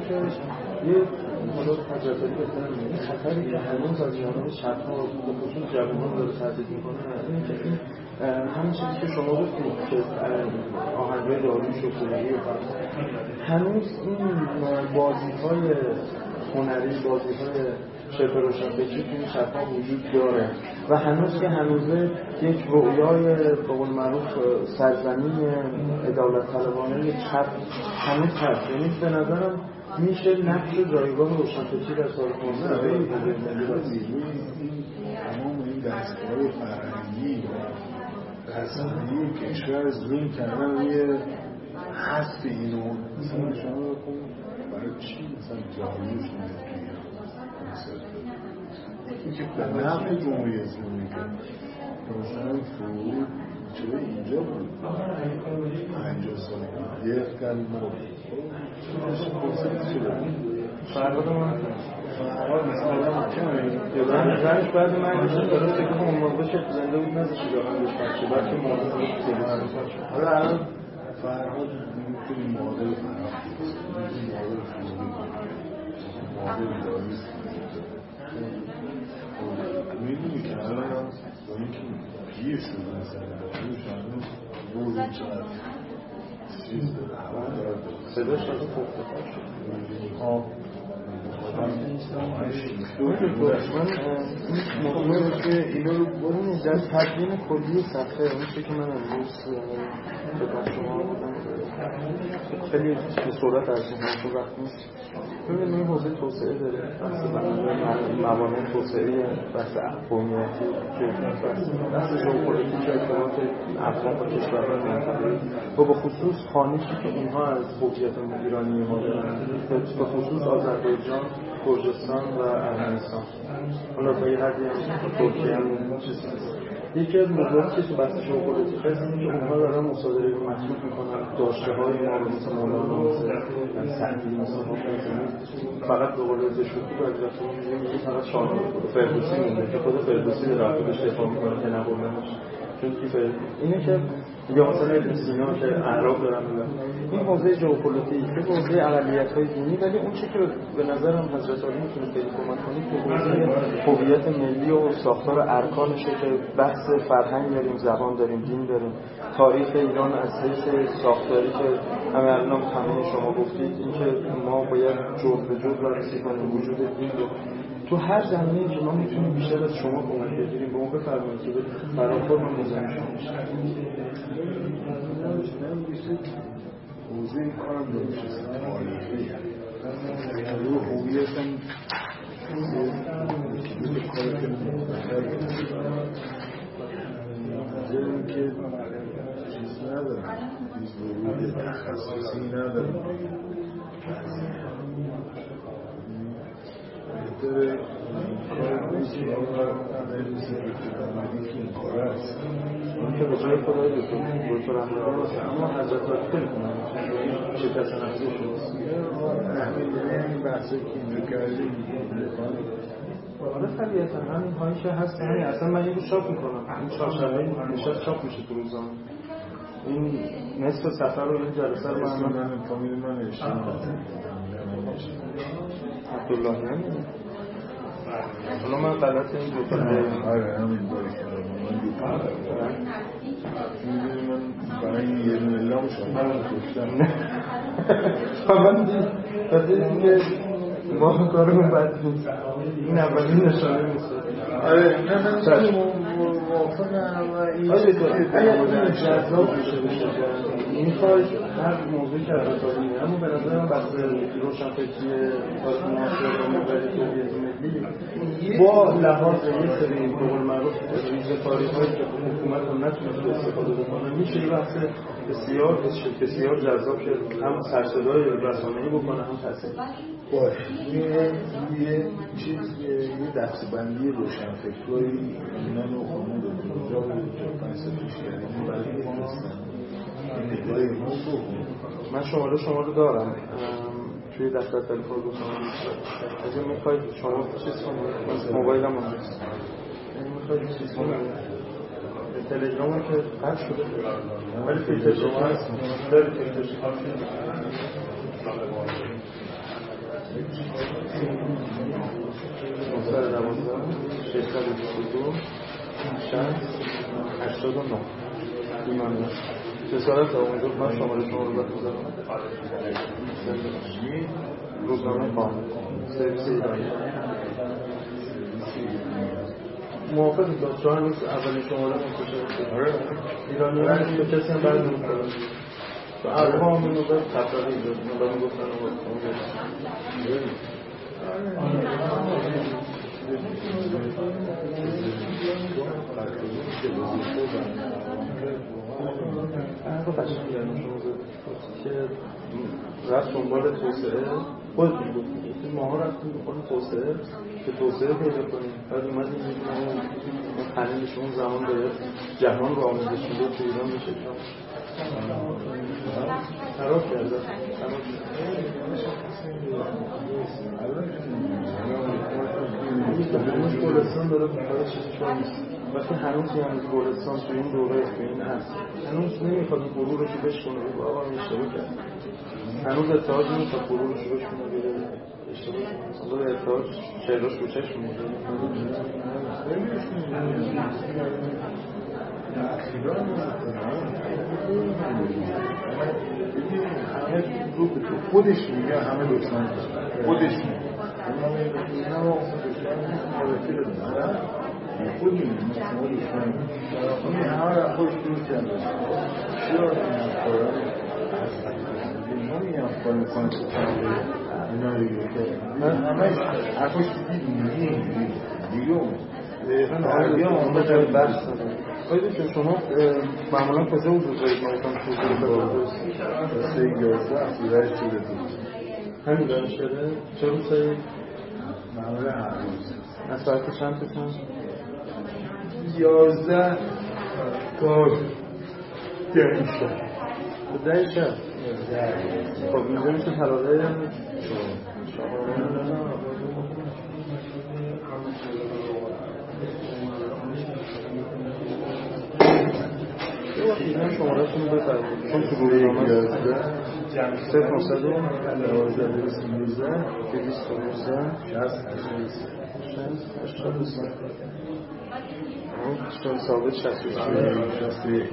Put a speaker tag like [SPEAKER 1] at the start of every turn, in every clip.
[SPEAKER 1] که یه حالا تجربه‌ای بهتر میگه خطری که هنوز از جانب چپ‌ها به خصوص جوانان داره تهدید میکنه اینه که این همین چیزی که شما گفتید که آهنگ‌های داریوش و پورعلی هنوز این بازی‌های هنری، بازی‌های شبه روشنفکری توی چپ‌ها وجود داره و هنوز که هنوزه یک رؤیای به قول معروف سرزمین عدالت طلبانه چپ هنوز هست. یعنی به نظرم میشه نقش جایگاه روشنفکری در تاریخ موسیقی
[SPEAKER 2] تمام این دستگاه فرهنگی و رسانه‌ای کشور زوم کردن روی حذف اینو مثلا شما بکن برای چی مثلا داریوش میاد این که به نفع جمهوری اسلامی که مثلا فرود چرا اینجا بود 50 سال یک کلمه
[SPEAKER 1] فرهاد من فرهاد مثلا زنش بعد من میشه درسته که عنوان بشه زنده بود نزدش جاهن بهش بچه بلکه مادر
[SPEAKER 2] حالا الان فرهاد میتونی مادر فرهاد مادر داریوش میدونی که الان با اینکه پیر شده مثلا داریوش الان روزی چقدر چیز داره هوا داره
[SPEAKER 1] صداش از پخته‌تر شد من مطمئنم که اینو رو برونی در تدوین کلی صفحه میشه که من امروز به شما بودم خیلی به صورت از این وقت نیست. ببینید این حوزه توسعه داره موانع توسعه بحث قومیتی که بحث ژئوپلیتیک ارتباط افغان با کشورهای منطقه و به خصوص خانشی که اینها از هویت ایرانی ما دارن به خصوص آذربایجان، گرجستان و ارمنستان. حالا به یه حدی ترکیه هم چیز هست. یکی از موضوعاتی که تو بحث ژئوپلیتیک هست اینه که اونها دارن مصادره رو مطلوب میکنن داشته‌های ما مثل مولانا مثل سعدی مثل فقط به قول زشوکی باید رفتون میگه فقط شاهنامه فردوسی مونده که خود فردوسی در خودش دفاع میکنه که نقولنش چون که اینه که یا مثلا ابن سینا که اعراب دارن این حوزه ژئوپلیتیک که حوزه اقلیت‌های دینی ولی اون چیزی که به نظرم حضرت علی میتونه خیلی کمک کنه که حوزه هویت ملی و ساختار ارکانشه که بحث فرهنگ داریم، زبان داریم، دین داریم، تاریخ ایران از حیث ساختاری که همه شما گفتید اینکه ما باید جزء به جزء بررسی کنیم وجود دین رو تو هر زمینه‌ای که ما میتونیم بیشتر از شما کمک بگیریم به اون بفرمایید که برای خودمون مزاحم شما بشیم.
[SPEAKER 2] حوزه کارم داشت تاریخی رو هویتم یه کاری که نظرم که چیز ندارم ضروری تخصصی ندارم بهتره کار نیست که نمیسی که این کار است
[SPEAKER 1] اون که به جای خدای دکتر احمدی باشه اما حضرت علی خیلی کنم شکست نفسی شد
[SPEAKER 2] این بحثی که اینجا کردیم
[SPEAKER 1] آره طبیعتا همین هایی که هست همین اصلا من یه رو چاپ میکنم این چهارشنبه نشست چاپ میشه تو روزنامه این نصف سفر رو این جلسه رو
[SPEAKER 2] من فامیل من
[SPEAKER 1] عبدالله نمیدونم حالا من غلط این دو تا
[SPEAKER 2] آره همین باری که من برای یه دونه لام شما گفتم
[SPEAKER 1] من دیدیم که ما کارمون بد نیست این اولین نشانه نیست
[SPEAKER 2] آره نه موافقم و این
[SPEAKER 1] اگر جذاب بشه میخوای هر موضوعی که ارتباطی داره اما به نظرم بحث روشنفکری تاریخ معاصر و مبارزه توحید ملی با لحاظ یه سری به قول معروف ریز تاریخ‌هایی که حکومت هم نتونست استفاده بکنه میشه یه بحث بسیار جذاب که هم سرصدای رسانه‌ای بکنه هم تاثیر
[SPEAKER 2] باشه یه چیز یه دستبندی روشنفکری اینا رو خونده اونجا بود که 5 سال پیش کردیم برای می‌فرستن
[SPEAKER 1] من شما رو دارم توی دفتر تلفن گفتم اگه میخواید شما چیز کنید موبایلم اونجاست میخواید چیز کنید تلگرام که قطع شده ولی فیلتر شما هست داری فیلتر شما ایمانه جسارت اونجا من شماره شما رو بخونم. روزنامه قانون سرویس ایرانی موافقی داد چون هنوز اولین شماره منتشر شد. ایرانی ها به کسی هم برد نمی‌کنن و ارقام اینو به تفریقی داد گفتن که رفت دنبال توسعه خودتون گفتید ماها رفتیم دنبال توسعه که توسعه پیدا کنیم بعد اومدیم میگیم خلیلش اون زمان باید جهان رو آموزش میده تو ایران بشه خراب کرده هنوز گلستان داره بخواه چیزی شما نیست وقتی هنوز گلستان تو این دوره تو این هست هنوز نمیخواد غرورشو بشکنه بگو آقا این اشتباه کرد هنوز اتحاد نمیخواد غرورشو بشکنه بگه اشتباه کرد اصلا اتحاد شعراش رو چشم میده
[SPEAKER 2] همه خودش میگه همه دشمن خودش میگه خود میگه این همه را خودش دور کرده چرا این افکارا نمیگم کاری کنه اینا رو من همه حرفش دیگه
[SPEAKER 1] شما معمولا کجا وجود دارید مایتان
[SPEAKER 2] توضیح 11 اصیلش شده بود
[SPEAKER 1] همین داره شده؟ چه روز دارید؟
[SPEAKER 2] معمولا هر روز
[SPEAKER 1] از ساعت چند بکنم؟
[SPEAKER 2] 11 تا 10 شب
[SPEAKER 1] 10 شب؟ خب اینجا میشه تلاقه اینا شماره‌تون رو بفرمایید چون تو روزنامه 0 ثابت 61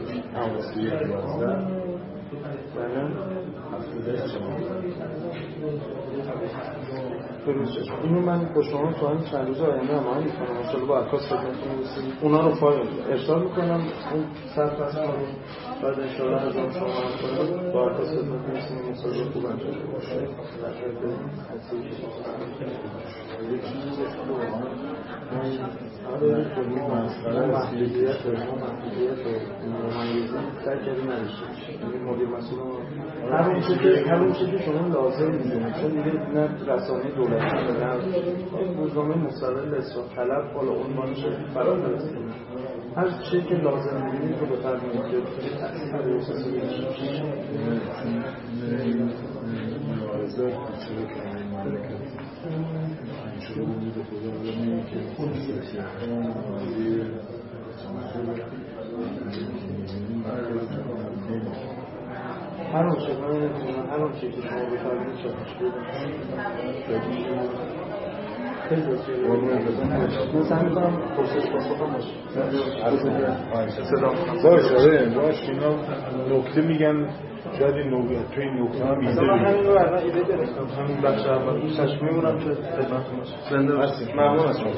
[SPEAKER 1] اینو من با شما تو همین چند روز آینده هماهنگ می‌کنم انشالله با عکاس خدمتتون برسیم اونا رو فایل ارسال می‌کنم اون صرف از کارو بعد انشالله از اون شما هم کنید با عکاس خدمتتون برسیم مصاحبه خوب انجام بشه
[SPEAKER 2] یه چیزی که واقعا
[SPEAKER 1] آره کلی مسئله محدودیت و ممیزی سعی کردیم نداشته باشیم مدیر مسئول همون چیزی که شما لازم میدونید چون دیگه نه رسانه دولتی نه روزنامه مستقل اصلاح طلب بالا عنوانش فرا فرستید هر چیزی که لازم میدونید رو بفرمایید که تأثیر اساسی بشه
[SPEAKER 2] مبارزه چرا که این مملکت چرا بود خدا علمی که
[SPEAKER 1] هر اون چیز هر اون چیزی که شما بفرمایید چه مشکلی من سعی می‌کنم پرسش پاسخم باشه
[SPEAKER 2] باشه اینا نکته میگن شاید این نکته توی نکته هم ایده
[SPEAKER 1] بگیم همین رو الان ایده گرفتم همین بخش اول دوستش میمونم که خدمتتون باشه زنده باشید ممنون از شما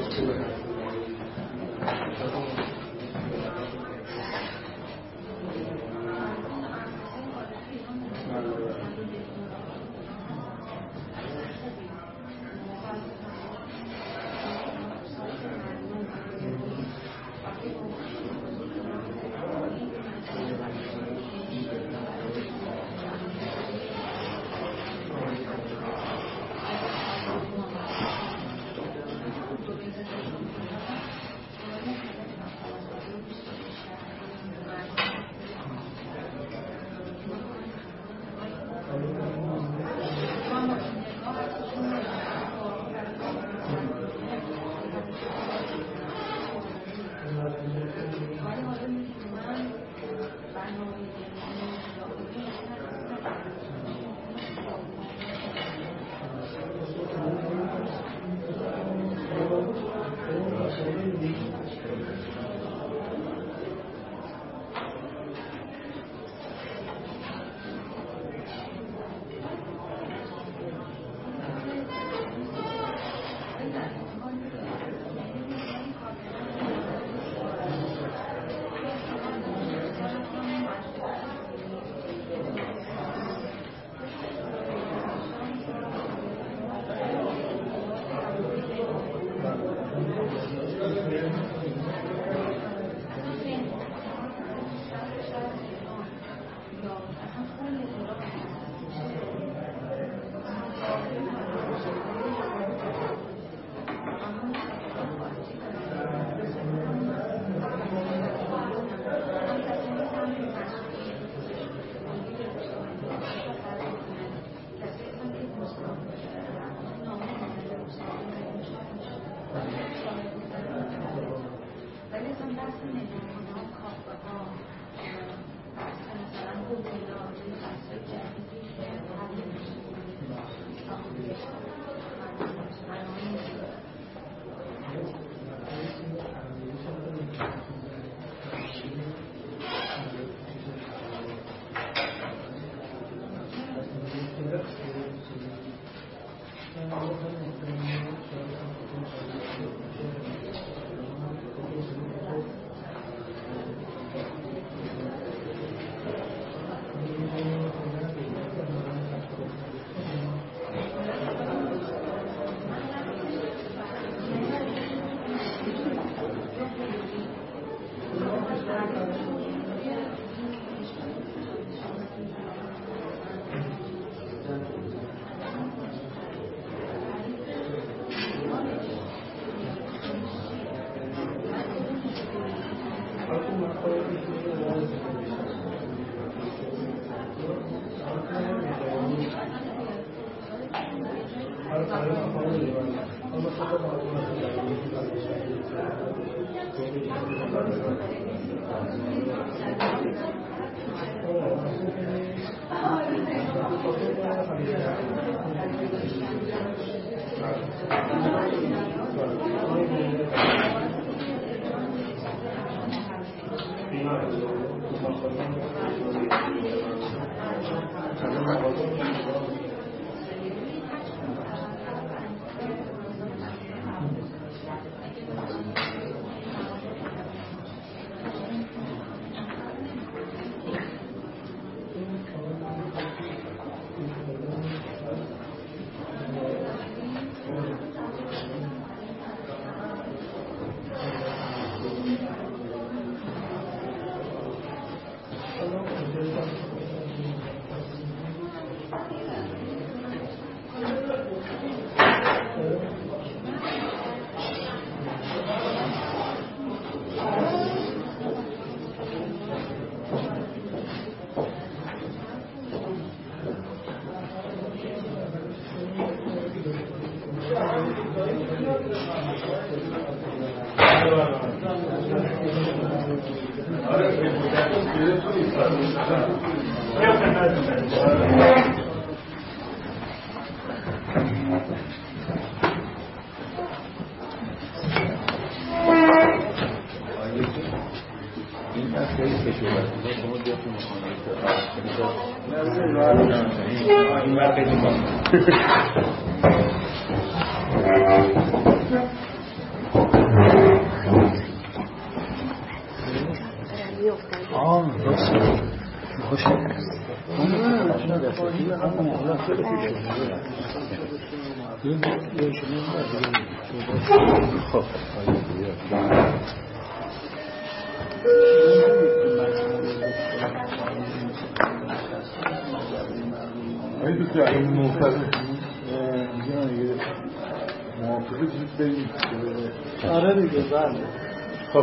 [SPEAKER 3] خب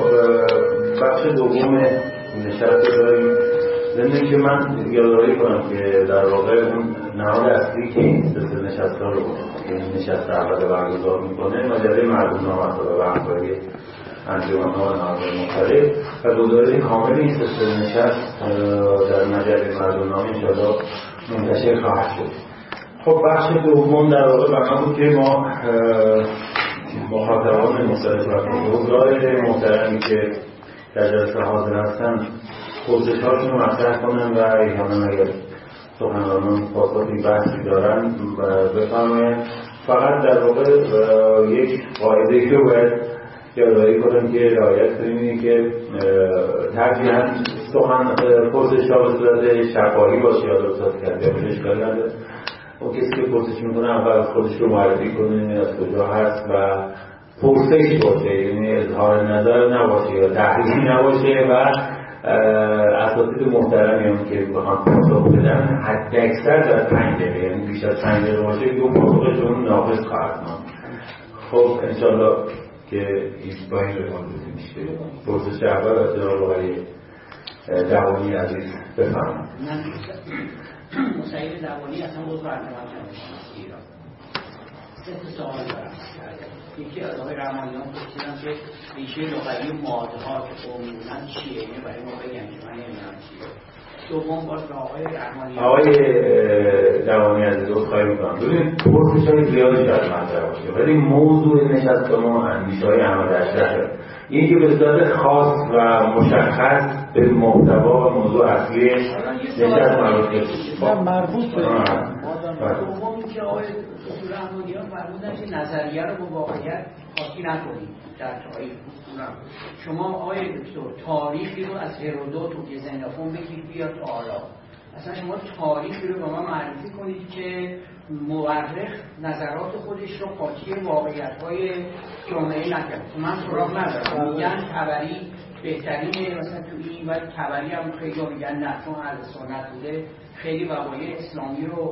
[SPEAKER 3] بخش دوم نشست داریم. ضمن که من یادآوری کنم که در واقع اون نهاد اصلی که این سلسله نشست‌ها رو نشست اول برگزار میکنه مجله مردمنامه است و به همکاری انجمن‌ها و نهادهای مختلف و گزارش کامل این سلسله نشست در مجله مردمنامه انشاءالله منتشر خواهد شد. خب بخش دوم در واقع برنامه بود که ما مخاطبان مختلف و حضار محترمی که در جلسه حاضر هستن پرسش‌هاشون رو مطرح کنن و احیانا اگر سخنرانان پاسخی بحثی دارن بفرمایند. فقط در واقع یک قاعده‌ای رو باید یادآوری کنم که رعایت کنیم، اینه که ترجیحاً پرسش‌ها به صورت شفاهی باشه یا درست کرده یا اشکالی نداره. اون کسی که پرسش میکنه اول خودش رو معرفی کنه، از کجا هست و پرسش باشه، یعنی اظهار نظر نباشه یا تحریمی نباشه و اساتید محترمی هم که بخوان پاسخ بدن حد اکثر در 5 دقیقه، یعنی بیش از 5 دقیقه باشه که پاسخشون ناقص خواهد ماند. خب انشالله که این با این روان بودیم میشه. پرسش اول از جناب آقای دوانی عزیز بفرمایید.
[SPEAKER 4] مسعید دوانی اصلا عضو برنامه جمعیت ایران. 3 سوال دارم. یکی از آقای رحمانیان پرسیدم که ریشه لغوی مادها که عموماً چیه؟ اینو برای ما بگن که من نمیدونم چیه. دوم باز به آقای رحمانیان.
[SPEAKER 3] آقای دوانی عزیز خواهی میکنم. ببینید پرسش‌های زیادی شاید مطرح باشه، ولی موضوع نشست ما اندیشه‌های احمد اشرفه. این که به صورت خاص و مشخص به محتوا و موضوع اصلی نشست
[SPEAKER 4] مربوط به دوم که آقای رحمانیان فرمودن که نظریه رو با واقعیت قاطی نکنید در تاریخ. شما آقای دکتر تاریخی رو از هرودوت و گزنفون بگید بیاد تا حالا، اصلا شما تاریخی رو به ما معرفی کنید که مورخ نظرات خودش رو قاطی واقعیت‌های جامعه نکنه. من سراغ ندارم، میگن طبری بهترینه مثلا تو این، ولی طبری هم خیلی میگن نه چون اهل سنت بوده خیلی وقایع اسلامی رو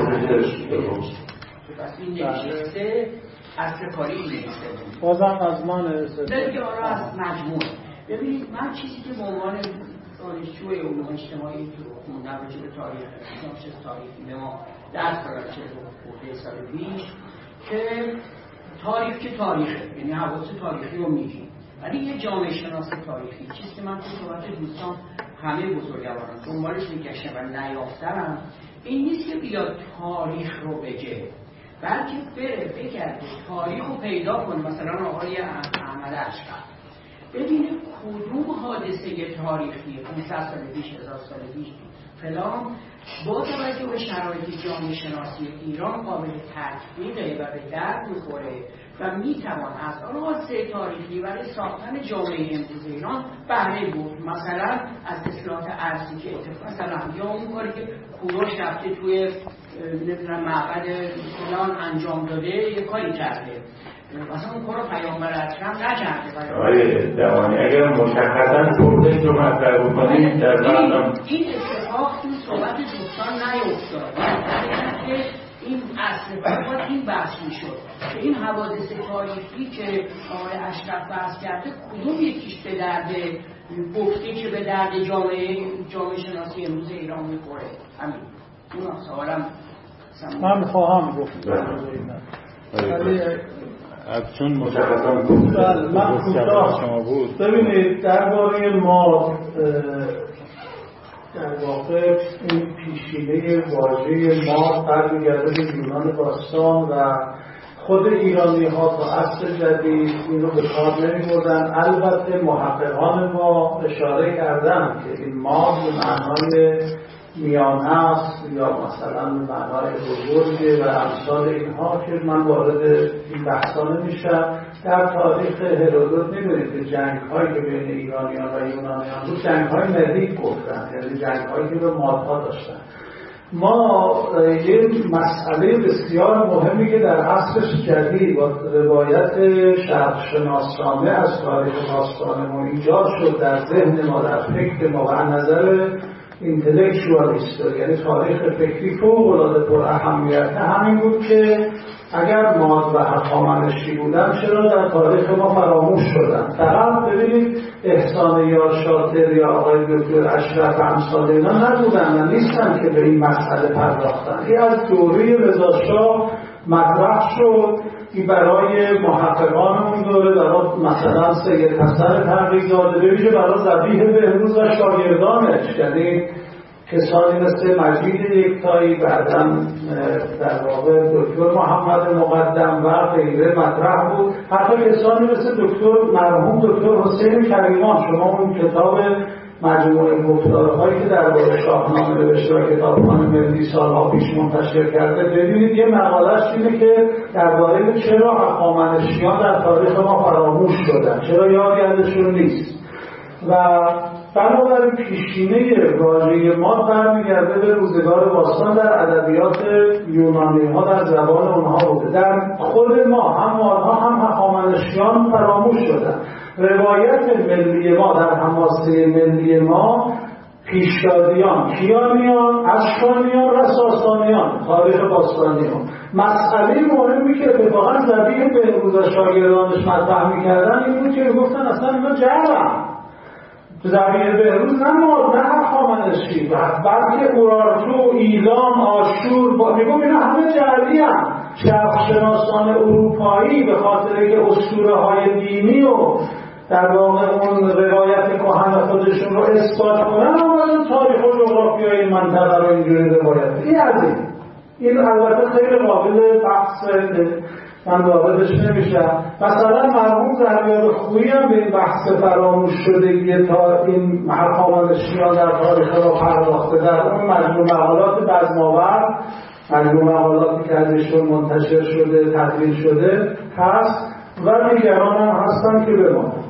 [SPEAKER 4] پس این نوشته اصل کاری این نوشته
[SPEAKER 1] بازم از ما نوشته
[SPEAKER 4] دیگه آره از مجموع. ببینید من چیزی که به عنوان دانشجوی علوم اجتماعی تو خوندم راجع به تاریخ تاریخی ما درس دادم چه سال پیش که تاریخ که تاریخه، یعنی حواس تاریخی رو میگیم، ولی یه جامعه شناس تاریخی چیزی که من تو صحبت دوستان همه بزرگواران دنبالش میگشتم و نیافتم این نیست که بیاد تاریخ رو بگه، بلکه بره بگرده تاریخ رو پیدا کنه. مثلا آقای احمد اشرف ببینه کدوم حادثه تاریخی 500 سال پیش 1000 سال پیش فلان با توجه به شرایط جامعه شناسی ایران قابل تطبیقه و به درد میخوره و میتوان از حادثه تاریخی برای ساختن جامعه امروز ایران بهره برد. مثلا از اصلاحات ارضی که اتفاق مثلا یا اون کاری که کوروش رفته توی نمیدونم معبد فلان انجام داده یه کاری کرده، مثلا اون کارو پیامبر اکرم نکرده.
[SPEAKER 3] آقای دوانی اگر مشخصا پرسش رو مطرح بکنید در برنامه
[SPEAKER 4] این اتفاق تو صحبت دوستان نیفتاد که این اصل فقط این بحث میشد که این حوادث تاریخی که آقای اشرف بحث کرده کدوم یکیش به درد گفته که به درد جامعه شناسی امروز ایران میخوره. همین اون سوالم
[SPEAKER 1] من خواهم گفت
[SPEAKER 2] چون مشخصا
[SPEAKER 1] من
[SPEAKER 2] شما بود.
[SPEAKER 1] ببینید درباره ما در واقع این پیشینه واژه ما برمیگرده به یونان باستان و خود ایرانی ها تا عصر جدید این رو به کار نمی‌بردن. البته محققان ما اشاره کردن که این ما به معنای میانه است یا مثلا معنای بزرگه و امثال اینها که من وارد این بحثا نمیشم. در تاریخ هرودوت می‌بینید که جنگ‌هایی که بین ایرانیان و یونانیان بود جنگ‌های ملی گفتن، یعنی جنگ‌هایی که به مادها داشتن. ما یه مسئله بسیار مهمی که در عصر جدید با روایت شرق‌شناسانه از تاریخ باستان ما ایجاد شد در ذهن ما، در فکر ما و از نظر اینتלקچوالیست، یعنی تاریخ فکری فوق‌العاده پر اهمیت همین بود که اگر ماد و هخامنشی بودن چرا در تاریخ ما فراموش شدن. فقط ببینید احسان یا شاطر یا آقای دکتر اشرف امثال اینا نبودن و نیستن که به این مسئله پرداختن. این از دوره رضاشاه مطرح شد. این برای محققان اون دوره، برای مثلا سید حسن تقی‌زاده، ببینید برای ذبیح بهروز و شاگردانش، یعنی
[SPEAKER 5] کسانی مثل مجید یکتایی، بعداً در واقع دکتر محمد مقدم و غیره مطرح بود. حتی کسانی مثل مرحوم دکتر حسین کریمان، شما اون کتاب مجموعه گفتارهایی که درباره شاهنامه نوشته و کتابخانه ملی سالها پیش منتشر کرده، ببینید یه مقاله‌اش اینه که درباره چرا هخامنشیان در تاریخ ما فراموش شدن، چرا یادی ازشون نیست. و بنابراین پیشینه واژه ماد برمیگرده به روزگار باستان در ادبیات یونانی ها، در زبان اونها بوده. در خود ما هم مادها هم هخامنشیان فراموش شدن. روایت ملی ما در حماسه ملی ما پیشدادیان، کیانیان، اشکانیان و ساسانیان، تاریخ باستانیان. مسئله مهمی که اتفاقا ذبیح بهروز و شاگردانش مطرح می‌کردن این بود که گفتن اصلا اینا جهلن. ذبیح بهروز نه ماد، نه هخامنشی، بلکه اورارتو، ایلام، آشور، میگم اینا همه جعلی هم. شرقشناسان اروپایی به خاطر که اسطوره‌های دینی و در واقع اون روایت کهن خودشون رو اثبات کنن، آمدن تاریخ و جغرافیای این منطقه رو اینجوری روایت. این البته خیلی قابل بحثه، من واردش نمیشم. مثلا مرحوم زریاب خویی هم به این بحث فراموش شدگی تا این هخامنشیان در تاریخ را پرداخته. در اون مجموع مقالات بزم‌آور، مجموع مقالاتی که ازشون منتشر شده، تدوین شده هست و دیگران هم هستن که بمانند.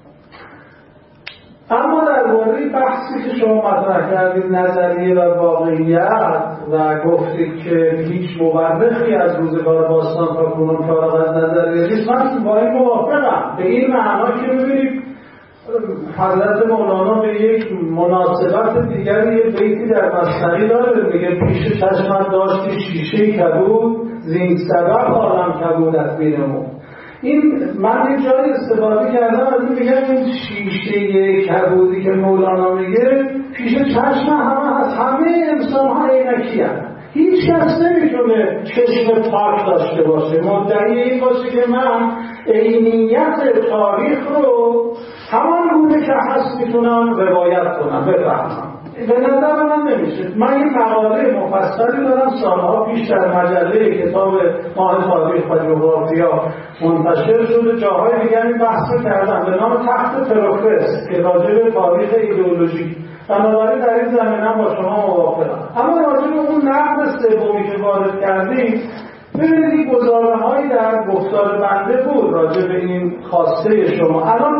[SPEAKER 5] اما درباره بحثی که شما مطرح کردید، نظریه و واقعیت، و گفتید که هیچ مورخی از روزگار باستان تا کنون فارغ از نظریه نیست، من با این موافقم. به این معنا که ببینید حضرت مولانا به یک مناسبت دیگری یه بیتی در مثنوی داره، میگه پیش چشمت داشتی شیشه کبود، زین سبب عالم کبودت بینمون. این من یه جایی استفاده کردم از این، میگم این شیشه کبودی که مولانا میگه پیش چشم همه هست، همه انسان ها عینکی هست. هیچ کس نمیتونه چشم پاک داشته باشه، مدعی این باشه که من عینیت تاریخ رو همان بوده که هست میتونم روایت کنم، بفهمم. به نظر من نمیشه. من این مقاله مفصلی دارم سالها پیش در مجله کتاب ماه تاریخ و جغرافیا منتشر شده، جاهای دیگر این بحث کردم به نام تحت پروفس که راجع به تاریخ ایدئولوژی. بنابراین در این زمینه با شما موافقم. اما راجع به اون نقد سومی که وارد کردید، ببینید گزاره‌هایی در گفتار بنده بود راجع به این خواسته شما. الان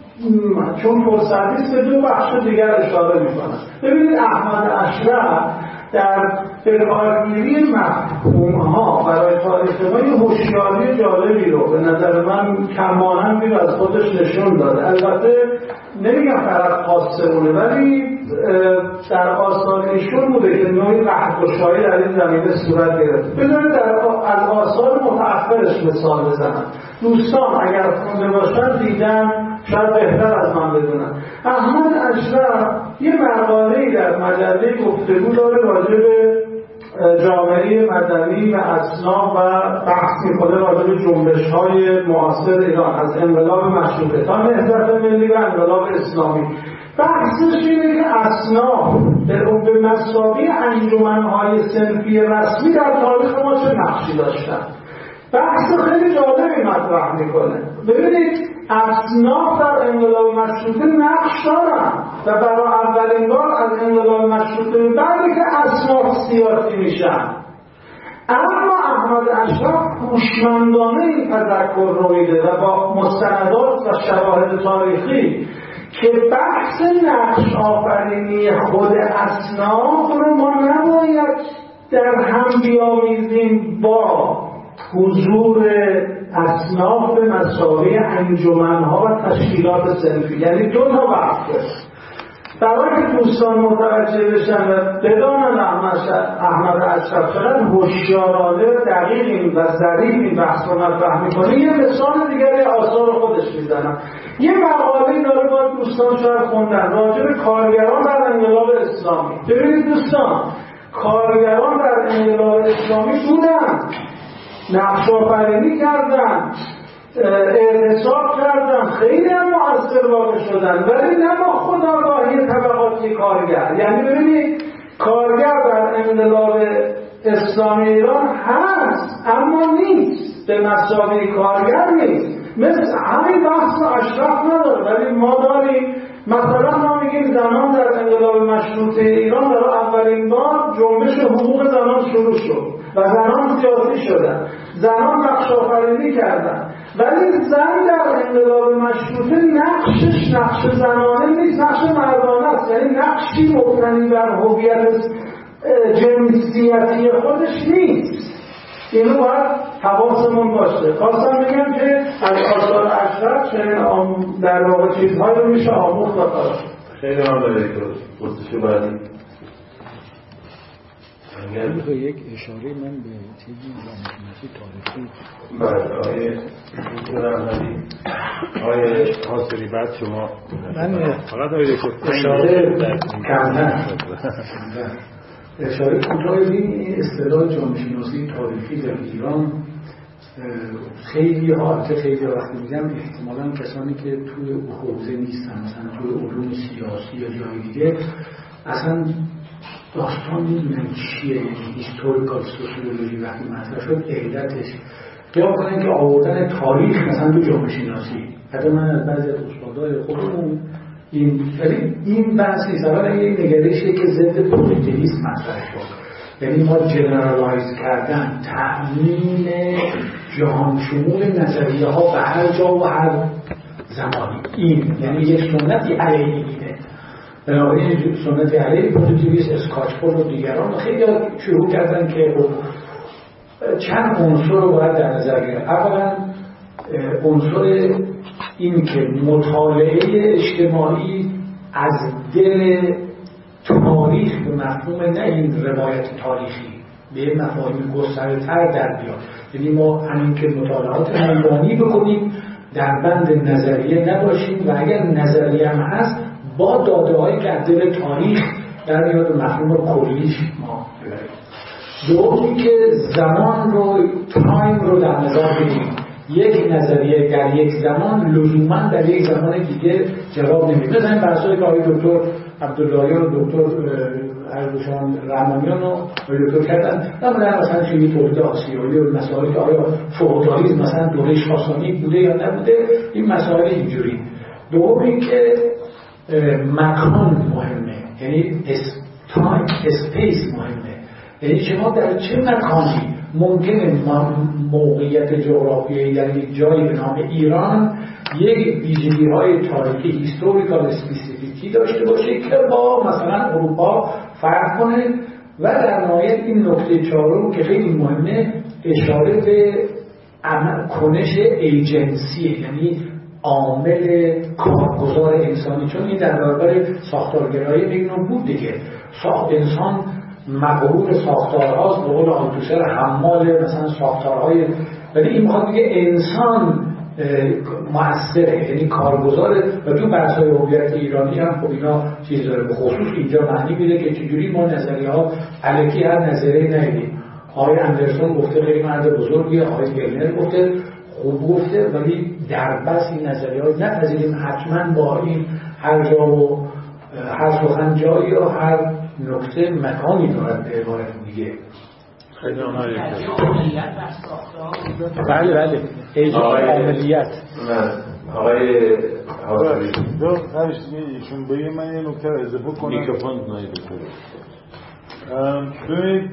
[SPEAKER 5] چون فرصت نیست به دو بخش دیگر اشاره میکنم. ببینید احمد اشرف در بکارگیری مفهوم‌ها برای تاریخ ما یه هوشیاری جالبی رو به نظر من کمانندی رو از خودش نشون داده. البته نمیگم فقط خاصمونه، ولی در آثار ایشون بوده که نوعی رهگشایی در این زمینه صورت گرفت. بذارید از آثار متأخرش مثال بزنم. دوستان اگر خونده باشن دیدن، شاید بهتر از من بدونن. احمد اشرف یه مقاله‌ای در مجله گفتگو داره راجع به جامعه مدنی و اصناف و بحث می‌کنه راجع به جنبش‌های معاصر ایران از انقلاب مشروطه تا نهضت ملی و انقلاب اسلامی. بحثش اینه که اصناف به مسابقه انجمن‌های صنفی رسمی در تاریخ ما چه نقشی داشتن. بحث خیلی جالبی مطرح میکنه. ببینید اصناف در انقلاب مشروطه نقش دارن و برای اولین بار از انقلاب مشروطه بعدی که اصناف سیاسی میشن. اما احمد اشرف هوشمندانه این تذکر رو میده و با مستندات و شواهد تاریخی که بحث نقش آفرینی خود اصناف رو ما نباید در هم بیامیزیم با حضور اصناف به مسابقه انجمن‌ها و تشکیلات صنفی. یعنی دو تا بحث است. برای که دوستان متوجه بشن و بدانن احمد اشرف چقدر هوشیارانه دقیق این و ظریف این بحث رو مطرح می‌کنه، یه مثال دیگری آثار خودش میزنم. یه مقاله‌ای داره با دوستان شاید خوندن راجع به کارگران در انقلاب اسلامی. ببینید دوستان، کارگران در انقلاب اسلامی بودن، نقش آفرینی کردن، اعتصاب کردن، خیلی هم مؤثر واقع شدن، ولی نه با خودآگاهی طبقاتی کارگر. یعنی ببینید کارگر در انقلاب اسلامی ایران هست اما نیست، به مسابقه کارگر نیست. مثل همین بحث اشراف نداره، ولی ما داریم. مثلا ما میگیم زنان در انقلاب مشروطه ایران در اولین بار جنبش حقوق زنان شروع شد و زنان سیاسی شدن، زنان نقش آفرینی کردن. ولی زن در انقلاب مشروطه نقشش نقش زنانه نیست، نقش مردانه است. یعنی نقشی مبتنی بر هویت جنسیتی خودش نیست. اینو باید حواسمون باشه. خواستم بگم که از آثار اشرف چنین در واقع چیزهایی رو میشه آموخت و کار.
[SPEAKER 3] خیلی ممنون که پرسشو بعدی
[SPEAKER 6] یک اشاره من به چیزی جامعه‌شناسی تاریخی.
[SPEAKER 3] بله آقای حاصلی بعد شما.
[SPEAKER 6] من
[SPEAKER 3] فقط
[SPEAKER 5] اشاره کمتر اشاره کوتاهی به این اصطلاح جامعه‌شناسی تاریخی در ایران خیلی وقتی میگم احتمالاً کسانی که توی حوزه نیستن، مثلا توی علوم سیاسی یا جای دیگه اصلا داستان میدونن چیه. یعنی هیستوریکال سوسیولوژی وقتی مطرح شد علتش یا کنن که آوردن تاریخ مثلا تو جامعه شناسی. حتی من از بعضی از استادای خودمون این بحث نیست، اولا یه نگرشیه که ضد پوزیتیویسم مطرح شد. یعنی ما جنرالایز کردن، تأمین جهان شمول نظریه ها به هر جا و هر زمانی، این یعنی یک سنتی علیه اینه. بنابراین سنت علیه پوزیتیویسم، اسکاتفورد و دیگران خیلی شروع کردن که چند عنصر رو باید در نظر گرفت. اولا عنصر این که مطالعه اجتماعی از دل تاریخ به مفهوم نه این روایت تاریخی به مفاهیم گستره‌تر در بیاد. یعنی ما همین که مطالعات میدانی بکنیم در بند نظریه نباشیم و اگر نظریه هم هست با داده‌هایی که از دل تاریخ در میاد و مفهوم کلیش ما ببریم. دومی که زمان رو، تایم رو در نظر بگیریم. یک نظریه در یک زمان لزوما در یک زمان دیگه جواب نمیده. مثلا بحثایی که آقای دکتر عبداللهیان و دکتر اردوشان رحمانیان و دکتر کردن، نه مثلا چیزی تولید آسیایی و مسائلی که آیا فئودالیسم مثلا دوره ساسانی بوده یا نبوده، این مسائل اینجوری. دومی که مکان مهمه، یعنی تایم اسپیس مهمه. یعنی شما در چه مکانی ممکنه موقعیت جغرافیایی در یک جایی به نام ایران یک ویژگی‌های تاریخی هیستوریکال اسپسیفیکی داشته باشه که با مثلا اروپا فرق کنه. و در نهایت این نکته چهارم که خیلی مهمه، اشاره به کنش ایجنسی، یعنی عامل کارگزار انسانی، چون این در برابر ساختارگرایی بگنو بود دیگه. انسان مغرور ساختارهاست، به قول آلتوسر حمال مثلا ساختارهای، ولی این میخواد بگه انسان مؤثره، یعنی کارگزاره. و تو بحث‌های هویت ایرانی هم خب اینا چیز داره، به خصوص اینجا معنی میده که چجوری ما نظریه‌ها الکی هر نظریه ندیدیم. آقای اندرسون گفته خیلی مرد بزرگیه، آقای گلنر گفته خوب گفته، ولی در بس این نظریه‌ها نپذیریم حتما با این هر جا و هر سخن جایی یا هر نکته مکانی دارد به عبارت دیگه.
[SPEAKER 3] خیلی آماده
[SPEAKER 6] بله عملیات.
[SPEAKER 3] آقای حاضری
[SPEAKER 2] ایشون بگه من یه نکته رو اضافه کنم.
[SPEAKER 3] میکروفون نایید
[SPEAKER 2] ببینید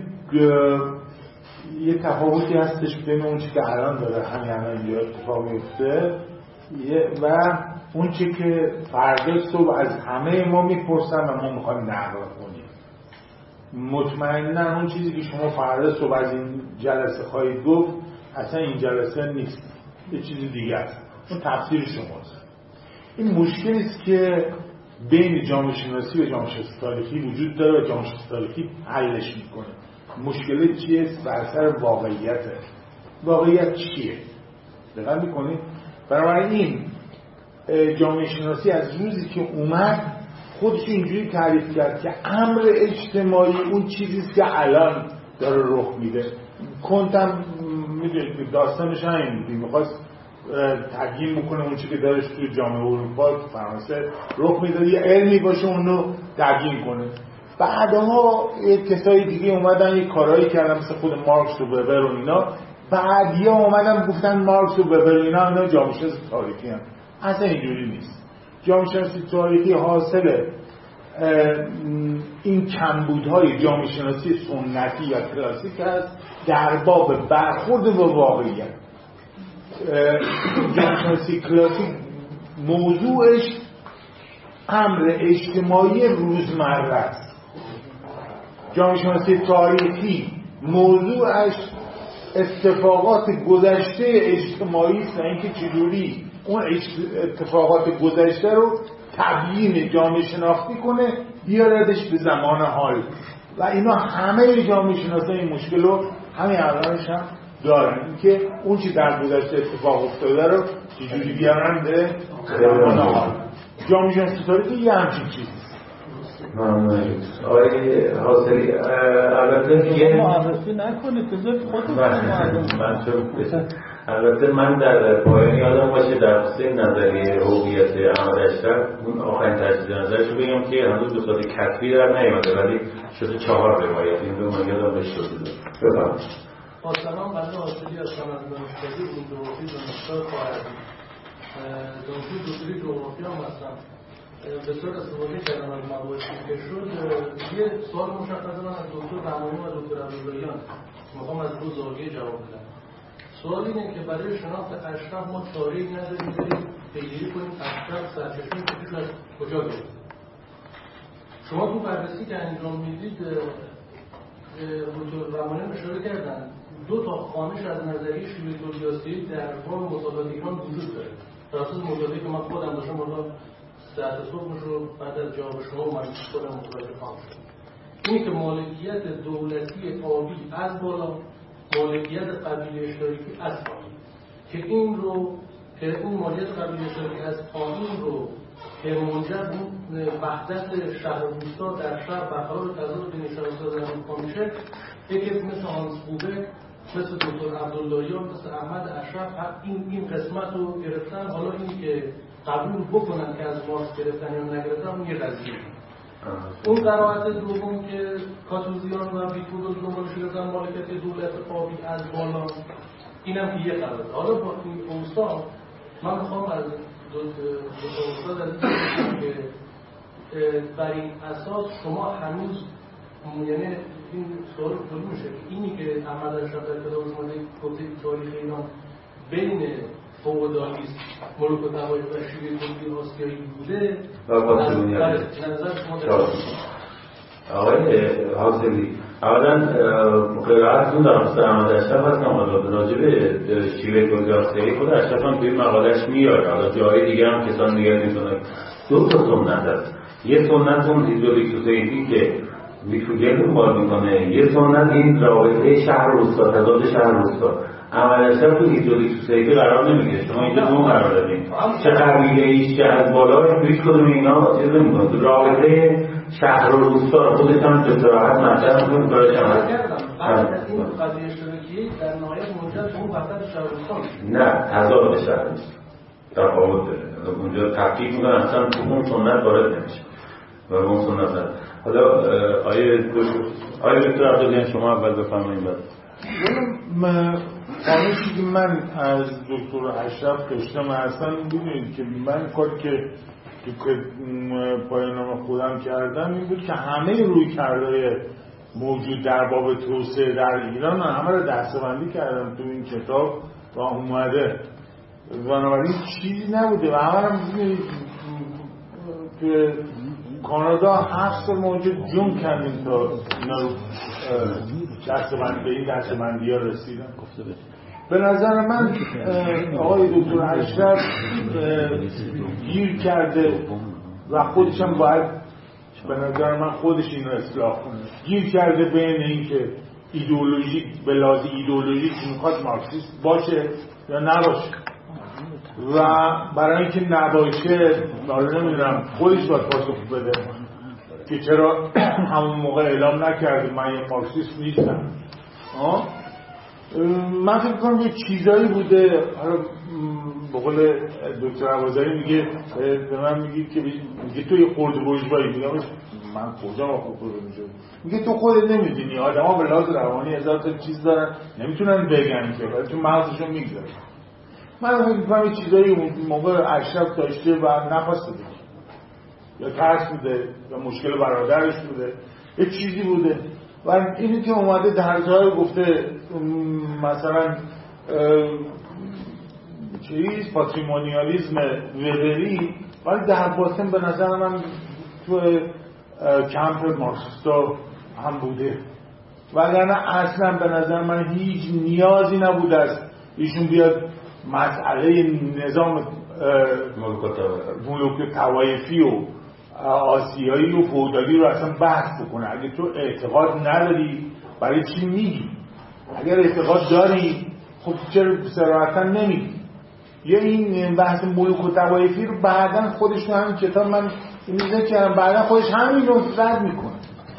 [SPEAKER 2] یه تفاوتی هستش بین اون چی که الان داره همین اینجا اتفاق میفته و اون چی که فردا صبح از همه ما میپرسن و ما میخوایم نقل کنیم. مطمئنا اون چیزی که شما فردا صبح از این جلسه خواهید گفت اصلا این جلسه نیست، یه چیز دیگه است، اون تفسیر شماست. این مشکلی است که بین جامعه شناسی و جامعه شناسی تاریخی وجود داره و جامعه شناسی تاریخی حلش میکنه. مشکل چیه؟ بر اثر واقعیته. واقعیت چیه؟ دقیق میکنید؟ بنابراین جامعه شناسی از روزی که اومد خودش اینجوری تعریف کرد که امر اجتماعی اون چیزیست که الان داره رخ میده. کنتم میدونید که داستانش همین بود، میخواست تبیین بکنه اون چی که دارش توی جامعه اروپا فرانسه رخ میده، یه علمی باشه اونو تبیین کنه.
[SPEAKER 7] بعدها کسای دیگه اومدن یه کارهایی کردن مثل خود مارکس و وبر و اینا، بعدیا اومدن گفتن مارکس و وبر و اینا جامعه شناسی تاریخی هم. اصلا اینجوری نیست. جامعه شناسی تاریخی حاصل این کمبودهای جامعه شناسی سنتی یا کلاسیک است در باب برخورد با واقعیت. جامعه شناسی کلاسیک موضوعش امر اجتماعی روزمره است. جامعه شناسی تاریخی موضوعش اتفاقات گذشته اجتماعی است، نه اینکه چجوری اون اتفاقات گذشته رو تبیین جامعه شناختی کنه بیاردش به زمان حال. و اینا همه جامعه شناسا این مشکل رو همین الانش هم دارن، اینکه اون چی در گذشته اتفاق افتاده رو چجوری بیارن به زمان حال. جامعه شناسی تاریخی یه همچین چیزی.
[SPEAKER 3] آقای حاصلی البته یه
[SPEAKER 5] معرفی نکنید بذارید خودتون
[SPEAKER 3] البته من در پایان یادم باشه در خصوص نظریه هویت احمد اشرف اون آخرین تجدید نظرش رو بگم که هنوز به صورت کتبی در نیامده ولی شده 4 روایت، این رو من یادم بهش شده. بفرمایید.
[SPEAKER 8] با سلام، بنده حاصلی هستم از دانشگاه جغرافی دانشگاه خارجی. دکتری جغرافی هم هستم. بسیار استفاده کردم از مباحثی که شد. یه سوال مشخصه من از دکتر رحمانی و دکتر عبداللهیان میخوام از دو زاویه جواب بدم. سوال اینه که برای شناخت اشرف ما چاره‌ای نداریم بریم پیگیری کنیم اشرف سرچشمه فکرش از کجا گرفت. شما تو بررسی که انجام میدید دکتر رحمانی اشاره کردن 2 تا خوانش از نظریه شیوه تولیاسیایی در فارم مطالعات ایران وجود داره. در اساس مطالعه‌ای که من خودم داشتم ساعت صبحش رو بعد از جواب شما من خودم متوجه شدم. اینی که مالکیت دولتی آبی از بالا، مالکیت قبیله اشتراکی از پایین، که این مالکیت قبیله اشتراکی از پایین رو که منجر به وحدت شهر و روستا در شهر برقرار تضاد بین شهرستان و میشه، یکی مثل هانس بوبه، مثل دکتر عبداللهیان، مثل احمد اشرف این قسمت رو گرفتن. حالا این که قبول بکنن که از مارکس گرفتن یا نگرفتن اون یه قضیه. اون قرائت دوم که کاتوزیان و ویتورو دنبالش گرفتن مالکیت دولت آبی از بالا، اینم که یه قرائت. حالا با این اوصاف من میخوام از دو استاد از که بر این اساس شما هنوز یعنی این سوال طوری میشه که اینی که احمد اشرف در کتابش اومده گفته تاریخ ایران بین فئودالیسم، ملوک و طوایف و شیوه تولیدی آسیایی بوده نظر شما
[SPEAKER 3] آقای حاصلی اولا قرائتتون در مورد احمد اشرف هستم راجع به شیوه تولیدی آسیایی خود اشرف هم توی مقاله‌اش میاره. حالا جای دیگه هم کسان دیگه میتونن 2 تا سنت هست. یه سنت اون هیدرولیک سوسایتی که ویکتوریا دنبال میکنه، یه سنت این رابطه شهر روستا، تضاد شهر روستا. احمد اشرف تو هیدرولیک سوسایتی قرار نمیگیره. شما اینجا دو قرار دادین، چه قبیله ایش که از بالا هیچ کدوم اینا چیز نمیکنه. تو رابطه شهر و روستا خودش هم به صراحت مطرح میکنه. کارش هم
[SPEAKER 8] بعد از این قضیه اشتراکی در نهایت منجر به اون وحدت شهر و روستا
[SPEAKER 3] نه تضاد شهر روستا تفاوت داره. اونجا تفکیک میکنن اصلا تو اون سنت وارد نمیشه و اون سنت نداره. حالا آیه دکتر عبداللهیان شما اول بفرمایید.
[SPEAKER 7] من خواهشی که من از دکتر اشرف داشتم اصلا ببینید که من کاری که تو پایان‌نامه خودم کردم این بود که همه رویکردهای موجود در باب توسعه در ایران همه رو دسته‌بندی کردم تو این کتاب و اومده، بنابراین چیزی نبوده و همه هم که کانادا 7 سال موجود جون کردیم تا اینا رو دستبند به این دستبندی ها رسیدن. به نظر من آقای دکتر اشرف گیر کرده و خودش هم باید به نظر من خودش این رو اصلاح کنه. گیر کرده بین این که ایدئولوژیک به لحاظ ایدئولوژیک میخواد مارکسیست باشه یا نباشه و برای اینکه نباشه حالا نمیدونم خودش باید پاسخ بده که چرا همون موقع اعلام نکرده من یه مارکسیست نیستم. من فکر کنم یه چیزایی بوده. حالا به قول دکتر عوضایی میگه به من میگه که میگه تو یه خرد بورژوایی، میگم من کجا خوب میشه. میگه تو خودت نمیدونی آدما به لحاظ روانی هزار تا چیز دارن نمیتونن بگن که ولی تو مغزشون میگذاره. من فکر می‌کنم این چیزایی اون موقع اشرف داشته و نخواسته بگه، یا ترس بوده یا مشکل برادرش بوده، یه چیزی بوده و اینی که اومده در جای گفته مثلا چیز پاتریمونیالیسم وبری، ولی در باطن به نظر من تو کمپ مارکسیستا هم بوده وگرنه اصلا به نظر من هیچ نیازی نبوده است ایشون بیاد مسئله نظام ملوک طوایفی و آسیایی و فئودالی رو اصلا بحث بکنه. اگه تو اعتقاد نداری برای چی میگی؟ اگر اعتقاد داری خب چرا صراحتا نمیگی؟ یا این بحث ملوک و طوایفی رو بعداً خودش تو همین کتاب من میذارم که بعداً خودش همین رو رد میکنه.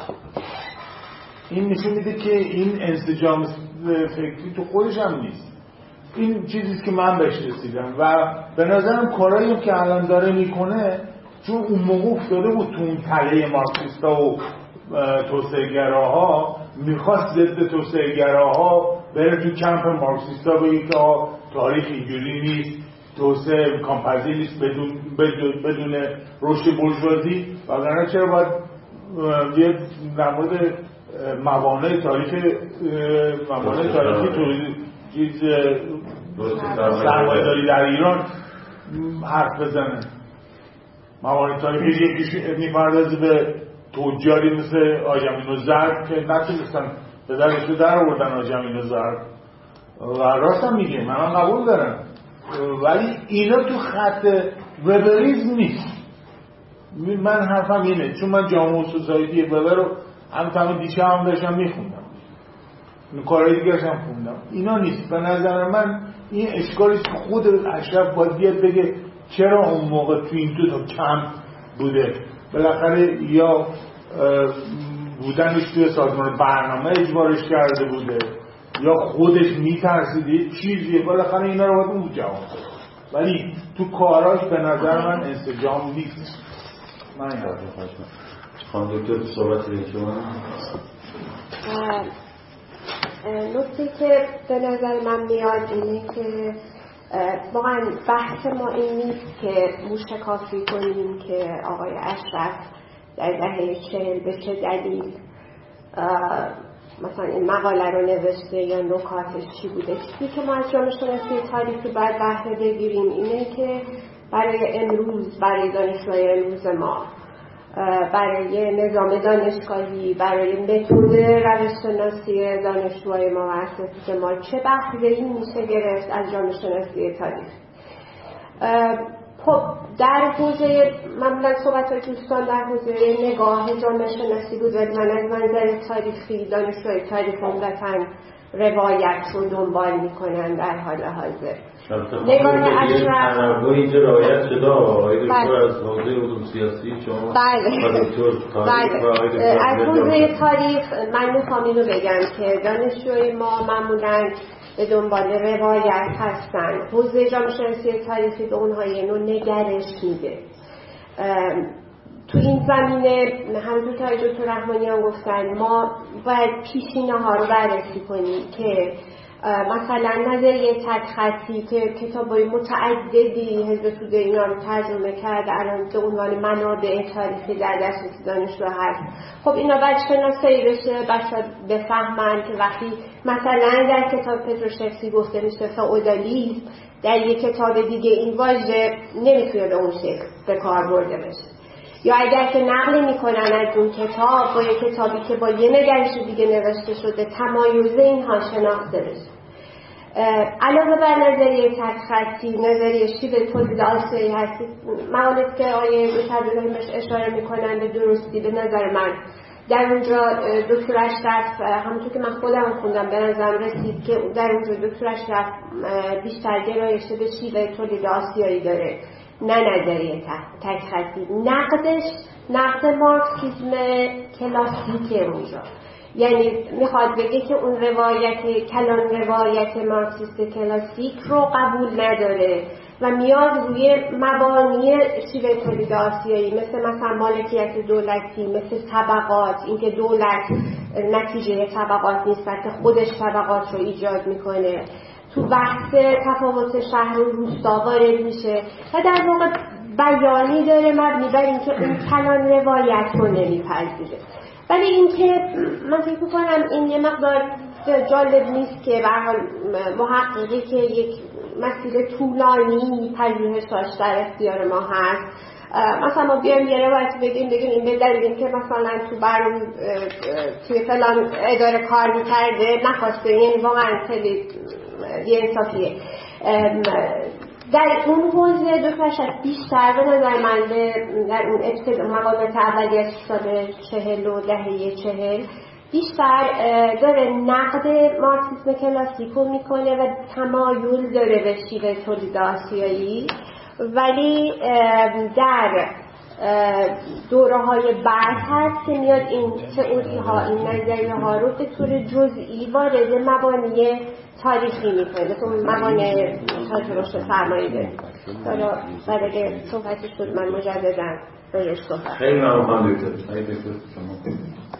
[SPEAKER 7] این نشون میده که این انسجام فکری تو خودش هم نیست. این چیزیست که من بهش رسیدم و به نظرم کارایی که الان داره میکنه چون اون موقع افتاده بود تو اون تله مارکسیستا و توسعه‌گراها، میخواست ضد توسعه‌گراها بره تو کمپ مارکسیستا بگه که تاریخ اینجوری نیست، توسعه امکان‌پذیر نیست بدون رشد بورژوازی. وگرنه چرا باید یه در مورد موانع تاریخی چیز سرمایه‌داری در ایران حرف بزنه؟ موانع تاریخی یکیش میپردازه به تجاری مثل آجامین و زرد که نتونستن به درش رو در آوردن آجامین و زرد و راست هم میگه من قبول دارم، ولی اینا تو خط وبریزم نیست. من حرفم اینه چون من جامعه سوسایتی وبر رو هم دیشه هم داشتم میخوندم، کارهای دیگرش هم خوندم، اینا نیست. به نظر من این اشکالیست که خود اشرف باید بیاد بگه چرا اون موقع تو این دو تا کمپ بوده. بالاخره یا بودنش توی سازمان برنامه اجبارش کرده بوده یا خودش میترسیده چیزیه، بالاخره اینا رو باید اون جواب بده، ولی تو کاراش به نظر من انسجام نیست. من این حرف خواهشم
[SPEAKER 3] خانم دکتر صحبت دید شما.
[SPEAKER 9] نکته که به نظر من میاد اینه که واقعا بحث ما این نیست که موشکافی کنیم که آقای اشرف در دهه 40 به چه دلیل مثلا این مقاله رو نوشته یا نکاتش چی بوده. چیزی که ما از جامعه شناسی تاریخی باید بهره بگیریم اینه که برای امروز، برای دانشجوهای امروز ما، برای نظام دانشگاهی، برای متد روش‌شناسی دانشجوهای ما و اساتید ما چه بهره‌ای میشه گرفت از جامعه شناسی تاریخ. خب در حوزه معمولا صحبت‌های دوستان در حوزه نگاه جامعه شناسی بود و من از منظر تاریخی دانشجوهای تاریخ عمدتاً روایت رو دنبال میکنن در حال حاضر.
[SPEAKER 3] نگاه اشرف تنوع اینجا رعایت شده آقای دکتر از حوزه علوم سیاسی شما.
[SPEAKER 9] بله. از حوزه تاریخ من میخوام اینو بگم که دانشجوی ما معمولاً به دنبال روایت هستن. حوزه جامعه شناسی تاریخی به اونها یه نوع نگرش میده. تو این زمینه همونطور که آقای دکتر رحمانیان گفتن ما باید پیشینه ها رو بررسی کنیم که مثلا نظریه تک خطی که کتابای متعددی حزب توده اینا رو ترجمه کرده الان به عنوان منابع تاریخی در دسترس دانشجو هست. خب اینا باید شناسایی بشه، بچه‌ها بفهمن که وقتی مثلا در کتاب پتروشفسکی گفته میشه فئودالیسم، در یک کتاب دیگه این واژه نمیتونه به اون شکل به کار برده بشه. یا اگر که نقل میکنن از اون کتاب با یک کتابی که با یه نگرش دیگه نوشته شده تمایز اینها شناخته بشه. علاوه بر نظریه تک خطی، نظریه شیوه تولید آسیایی هستی، مقاله‌ای که آقای دکتر بهش اشاره میکنن به درستی به نظر من در اونجا دکتر اشرف همونطور که من خودم خوندم به نظرم رسید که در اونجا دکتر اشرف بیشتر گرایش به شیوه تولید آسیایی داره نه نظریه تک خطی. نقد مارکسیسم کلاسیکه اونجا، یعنی میخواد بگه که اون کلان روایت مارکسیست کلاسیک رو قبول نداره و میاد روی مبانی شیوه تولید آسیایی مثلا مالکیت دولتی، مثل طبقات، اینکه دولت نتیجه طبقات نیست بلکه خودش طبقات رو ایجاد میکنه، تو بحث تفاوت شهر و روستا وارد میشه و در واقع بیانی داره مبنی بر اینکه اون کلان روایت رو نمیپذیره. ولی اینکه من فکر میکنم این یه مقدار جالب نیست که به هر حال محققی که یک مسیر طولانی پژوهشش در اختیار ما هست، مثلا ما بیایم یه روایت بگیم این به دلیل که مثلا تو برنامه توی فلان اداره کار میکرده نخواسته، یعنی واقعا خیلی بی‌انصافیه. در اون حوزه دکتر شاید بیشتر به نظر من در اون ابتدا مقالات اولیه سال 40 و دهه 40 بیشتر داره نقد مارکسیسم کلاسیکو میکنه و تمایل داره به شیوه تولید آسیایی، ولی در دوره‌های بعد هست که میاد این تئوری ها، این نظریه ها رو به طور جزئی وارد مبانی تاریخی میکنه، مثل مبانی تاریخی رو فرماییده. حالا بعد اگه صحبتش بود من مجدداً بهش صحبت.
[SPEAKER 3] خیلی ممنون دکتر. خیلی دکتر شما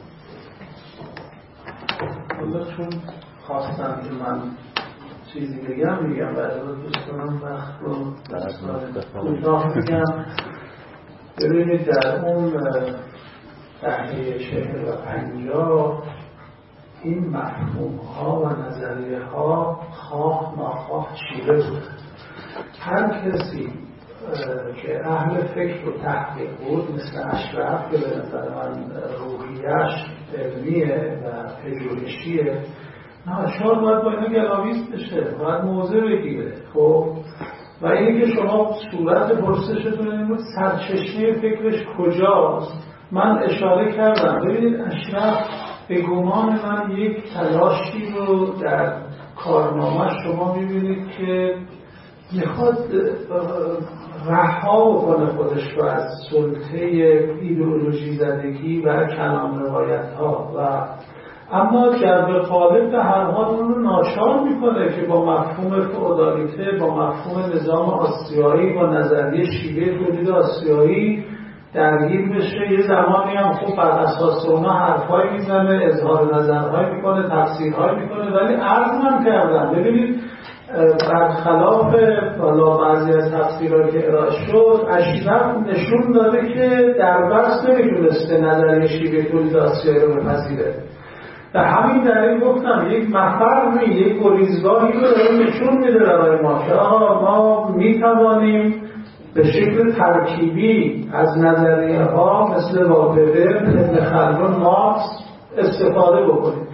[SPEAKER 5] چون خواستم که من چیزی میگم برای دوستانم وقت رو کوتاه میگم. ببینید در اون دهه 40 و 50 این مفهوم ها و نظریه ها خواه ناخواه چیره بود. هر کسی که اهل فکر و تحقیق بود مثل اشرف که به نظر من روحیه‌اش علمیه و پژوهشیه، ناچار باید با اینو گلاویز بشه، باید موضع بگیره. خب و اینی که شما صورت پرسشتون این بود سرچشمه فکرش کجاست، من اشاره کردم. ببینید اشرف به گمان من یک تلاشی رو در کارنامه شما میبینید که میخواد رها بکنه خودش رو از سلطه ایدئولوژی زدگی و کلام روایت ها، و اما جبر قالب به هر حال اون رو ناچار میکنه که با مفهوم فئودالیته، با مفهوم نظام آسیایی، با نظریه شیوه تولید آسیایی درگیر بشه. یه زمانی هم خوب بر اساس اونا حرفای میزنه، اظهار نظرهای میکنه، تفسیرهای میکنه، ولی عرض من کردم ببینید برخلاف والا بعضی از تفسیرها که ارائه شد، اشرف نشون داده که در بحث نمیتونسته نظریه شیوه تولید آسیایی رو بپذیره. به همین دلیل گفتم یک مفر یک گریزگاهی رو داره نشون میده برای ما که ما میتوانیم به شکل ترکیبی از نظریه ها مثل وابر، ابن خلدون، مارکس استفاده بکنیم.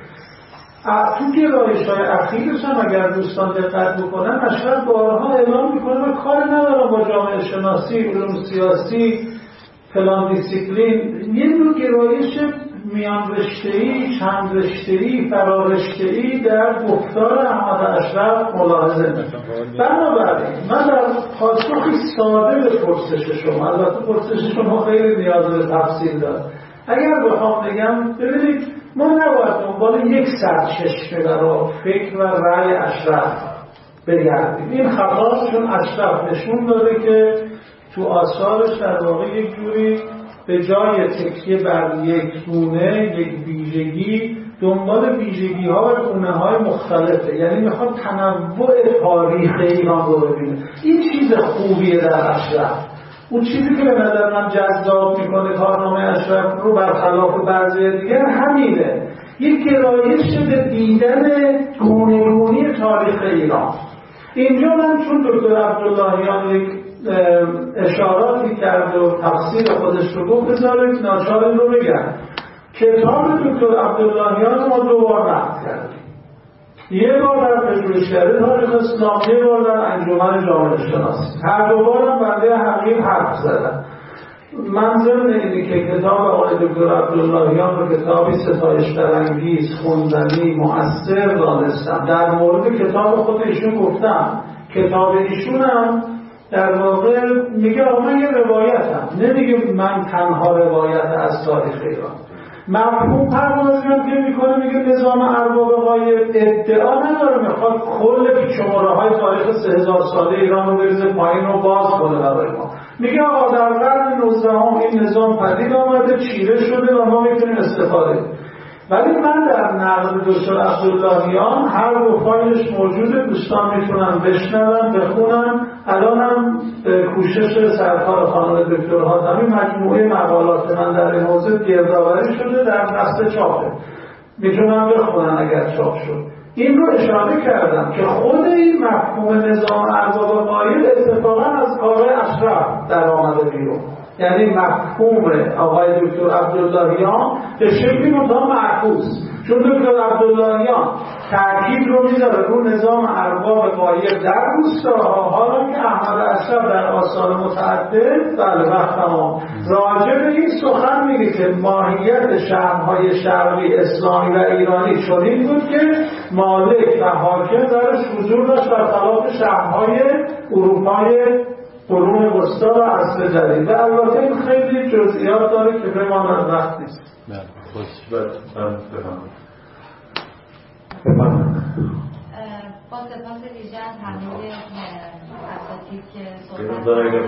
[SPEAKER 5] تو گرایش های اخیرش هم اگر دوستان دقت بکنن اشرف بارها اعلام میکنه و کار ندارم با جامعه شناسی، علوم سیاسی، فلان دیسیپلین، یه نوع گرایش میان رشته‌ای، چند رشته‌ای، فرارشته‌ای در گفتار احمد اشرف ملاحظه می‌کنم. بنابراین من در پاسخی ساده به پرسش شما، البته پرسش شما خیلی نیاز به تفصیل داره، اگر بخوام بگم ببینید ما نباید دنبال یک سرچشمه برای فکر و رأی اشرف بگردیم. این خطاست، چون اشرف نشون داده که تو آثارش در واقع یک جوری به جای تکیه بر یک گونه، یک ویژگی، دنبال ویژگی ها و گونه های مختلفه، یعنی میخواد تنوع تاریخ ایران رو ببینه. این چیز خوبیه در اشرف. اون چیزی که به نظر من جذاب میکنه کارنامه اشرف رو برخلاف بعضی دیگر همینه، یک گرایش به دیدن گونه‌گونی تاریخ ایران. اینجا من چون دکتر عبداللهیان یک اشاراتی کرد و تفسیر خودش رو گفت، بذارید ناچار رو بگم. کتاب دکتر عبداللهیان ما دو بار نقد کردیم، یه بار در پژوهشگری تاریخ اسلام، یه بار در انجمن جامعه شناسی. هر دو بارم بنده حقیق حرف زدم. من ضمن اینی که کتاب آقای دکتر عبداللهیان رو کتابی ستایش برانگیز، خوندنی، مؤثر دانستم. در مورد کتاب خود ایشون گفتم، کتاب ایشون هم در واقع میگه من یه روایتم، نمیگه من تنها روایت از تاریخ ایران. مفهوم پردازی هم که میکنه میگه نظام ارباب غایب ادعا نداره میخواد کل پیچ‌ومره‌های تاریخ 3000 ساله ایران رو بریزه پایین و باز کنه برای ما. میگه آقا در قرن 19 این نظام پدید آمده، چیره شده و ما میتونیم استفاده. ولی من در نقل دکتر عبداللهیان هر دو فایلش موجوده، دوستان میتونن بشنون بخونن. الانم کوشش سرکار خانم دکتر حاتمی مجموعه مقالات من در این حوزه گردآوری شده در دسته چاپه، میتونن بخونن اگر چاپ شد. این رو اشاره کردم که خود این مفهوم نظام ارباب غایب اتفاقا از آقای اشرف در آمده بیرون، یعنی مفهوم آقای دکتر عبداللهیان به شکلی منتها معکوس، چون دکتر عبداللهیان تأکید رو میذاره رو نظام ارباب غایب در روستاها، حالا که احمد اشرف در آثار متعدد بله وقتها راجع به این سخن میگه که ماهیت شهرهای شرقی اسلامی و ایرانی چنین بود که مالک و حاکم درش حضور داشت برخلاف شهرهای اروپای قرون وسطا و عصر جدید. و البته این خیلی جزئیات داره که به ما وقت نیست.
[SPEAKER 10] با سپاس ویژه از همه اساتید که صحبت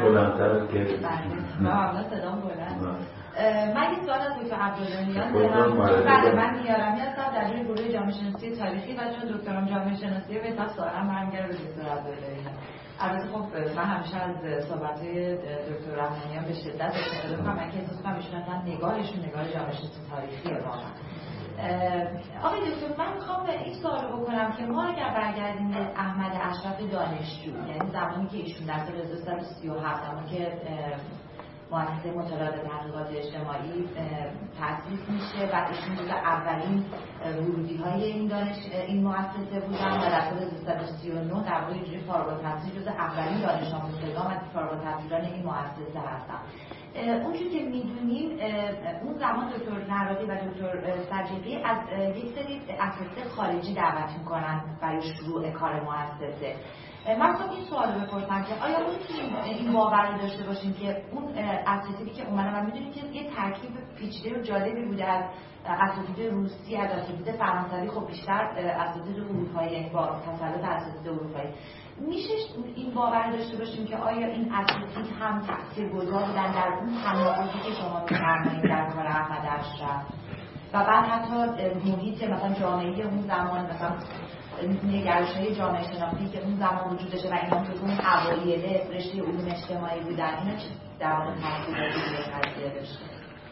[SPEAKER 10] کردن. صدام بلند. من یک سوال از دکتر عبداللهیان دارم. بعد من میارم هستم در این گروه جامعه شناسی تاریخی و چون دکترم جامعه شناسی به حساب سوالم برمیگرده به دکتر عبداللهیان. البته خب من همیشه از صحبت‌های دکتر رحمانیان به شدت استفاده می‌کنم. من که احساس می‌کنم ایشون اصلا نگاهشون نگاه جامعه شناسی تاریخیه واقعا. آقای دکتر من میخوام این سوال رو بکنم که ما اگر برگردیم به احمد اشرف دانشجو، یعنی زمانی که ایشون در سال 1337 زمانی که مؤسسه مطالعات تحقیقات اجتماعی تأسیس میشه و ایشون جزو اولین ورودی‌های این مؤسسه بودن و در سال 1339 در واقع اینجوری فارغ التحصیل جزو اولین دانش آموزگاران و فارغ التحصیلان این مؤسسه هستن. اونجور که میدونیم اون زمان دکتر نرادی و دکتر صدیقی از یک سری اساتید خارجی دعوت میکنن برای شروع کار مؤسسه. من خواهم این سوال رو بپرسم که آیا میتونیم این باور رو داشته باشیم که اون اساتیدی که اومدن و میدونیم که یه ترکیب پیچیده و جالبی بوده از اساتید روسی، از اساتید فرانسوی، خب بیشتر اساتید اروپایی با تسلط اساتید اروپایی، میشه این باور داشته باشیم که آیا این اساتید هم تاثیرگذار بودن در اون تناقضی که شما می‌فرمایید در کار احمد اشرف و بعد حتی محیط مثلا جامعه اون زمان، مثلا نگرش‌های جامعه شناختی که اون زمان وجود داشته و اینا که اون اوایل رشته علوم اجتماعی بودن، اینا چه در واقع تاثیراتی روی قضیه داشته؟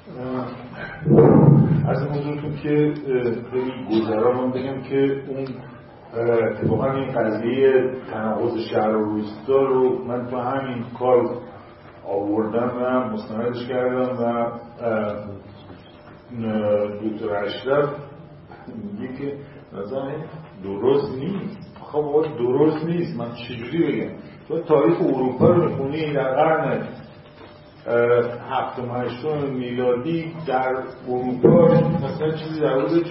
[SPEAKER 7] از حضورتون که خیلی گذرا من بگم که اون اتفاقا این قضیه تناقض شهر و روستا رو من تو همین کار آوردم و مستندش کردم و دکتر اشرف میگه که نظر درست نیست. خب درست نیست، من چجوری بگم؟ تو تاریخ اروپا رو میخونی در قرن 7 و 8 میلادی در اروپا مثلا چیزی در حدود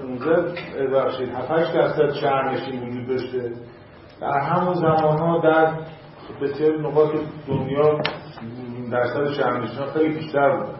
[SPEAKER 7] 7-8% شهرنشین وجود داشته. در همون زمانها در بسیار نقاط دنیا درصد شهرنشین‌ها خیلی بیشتر بود.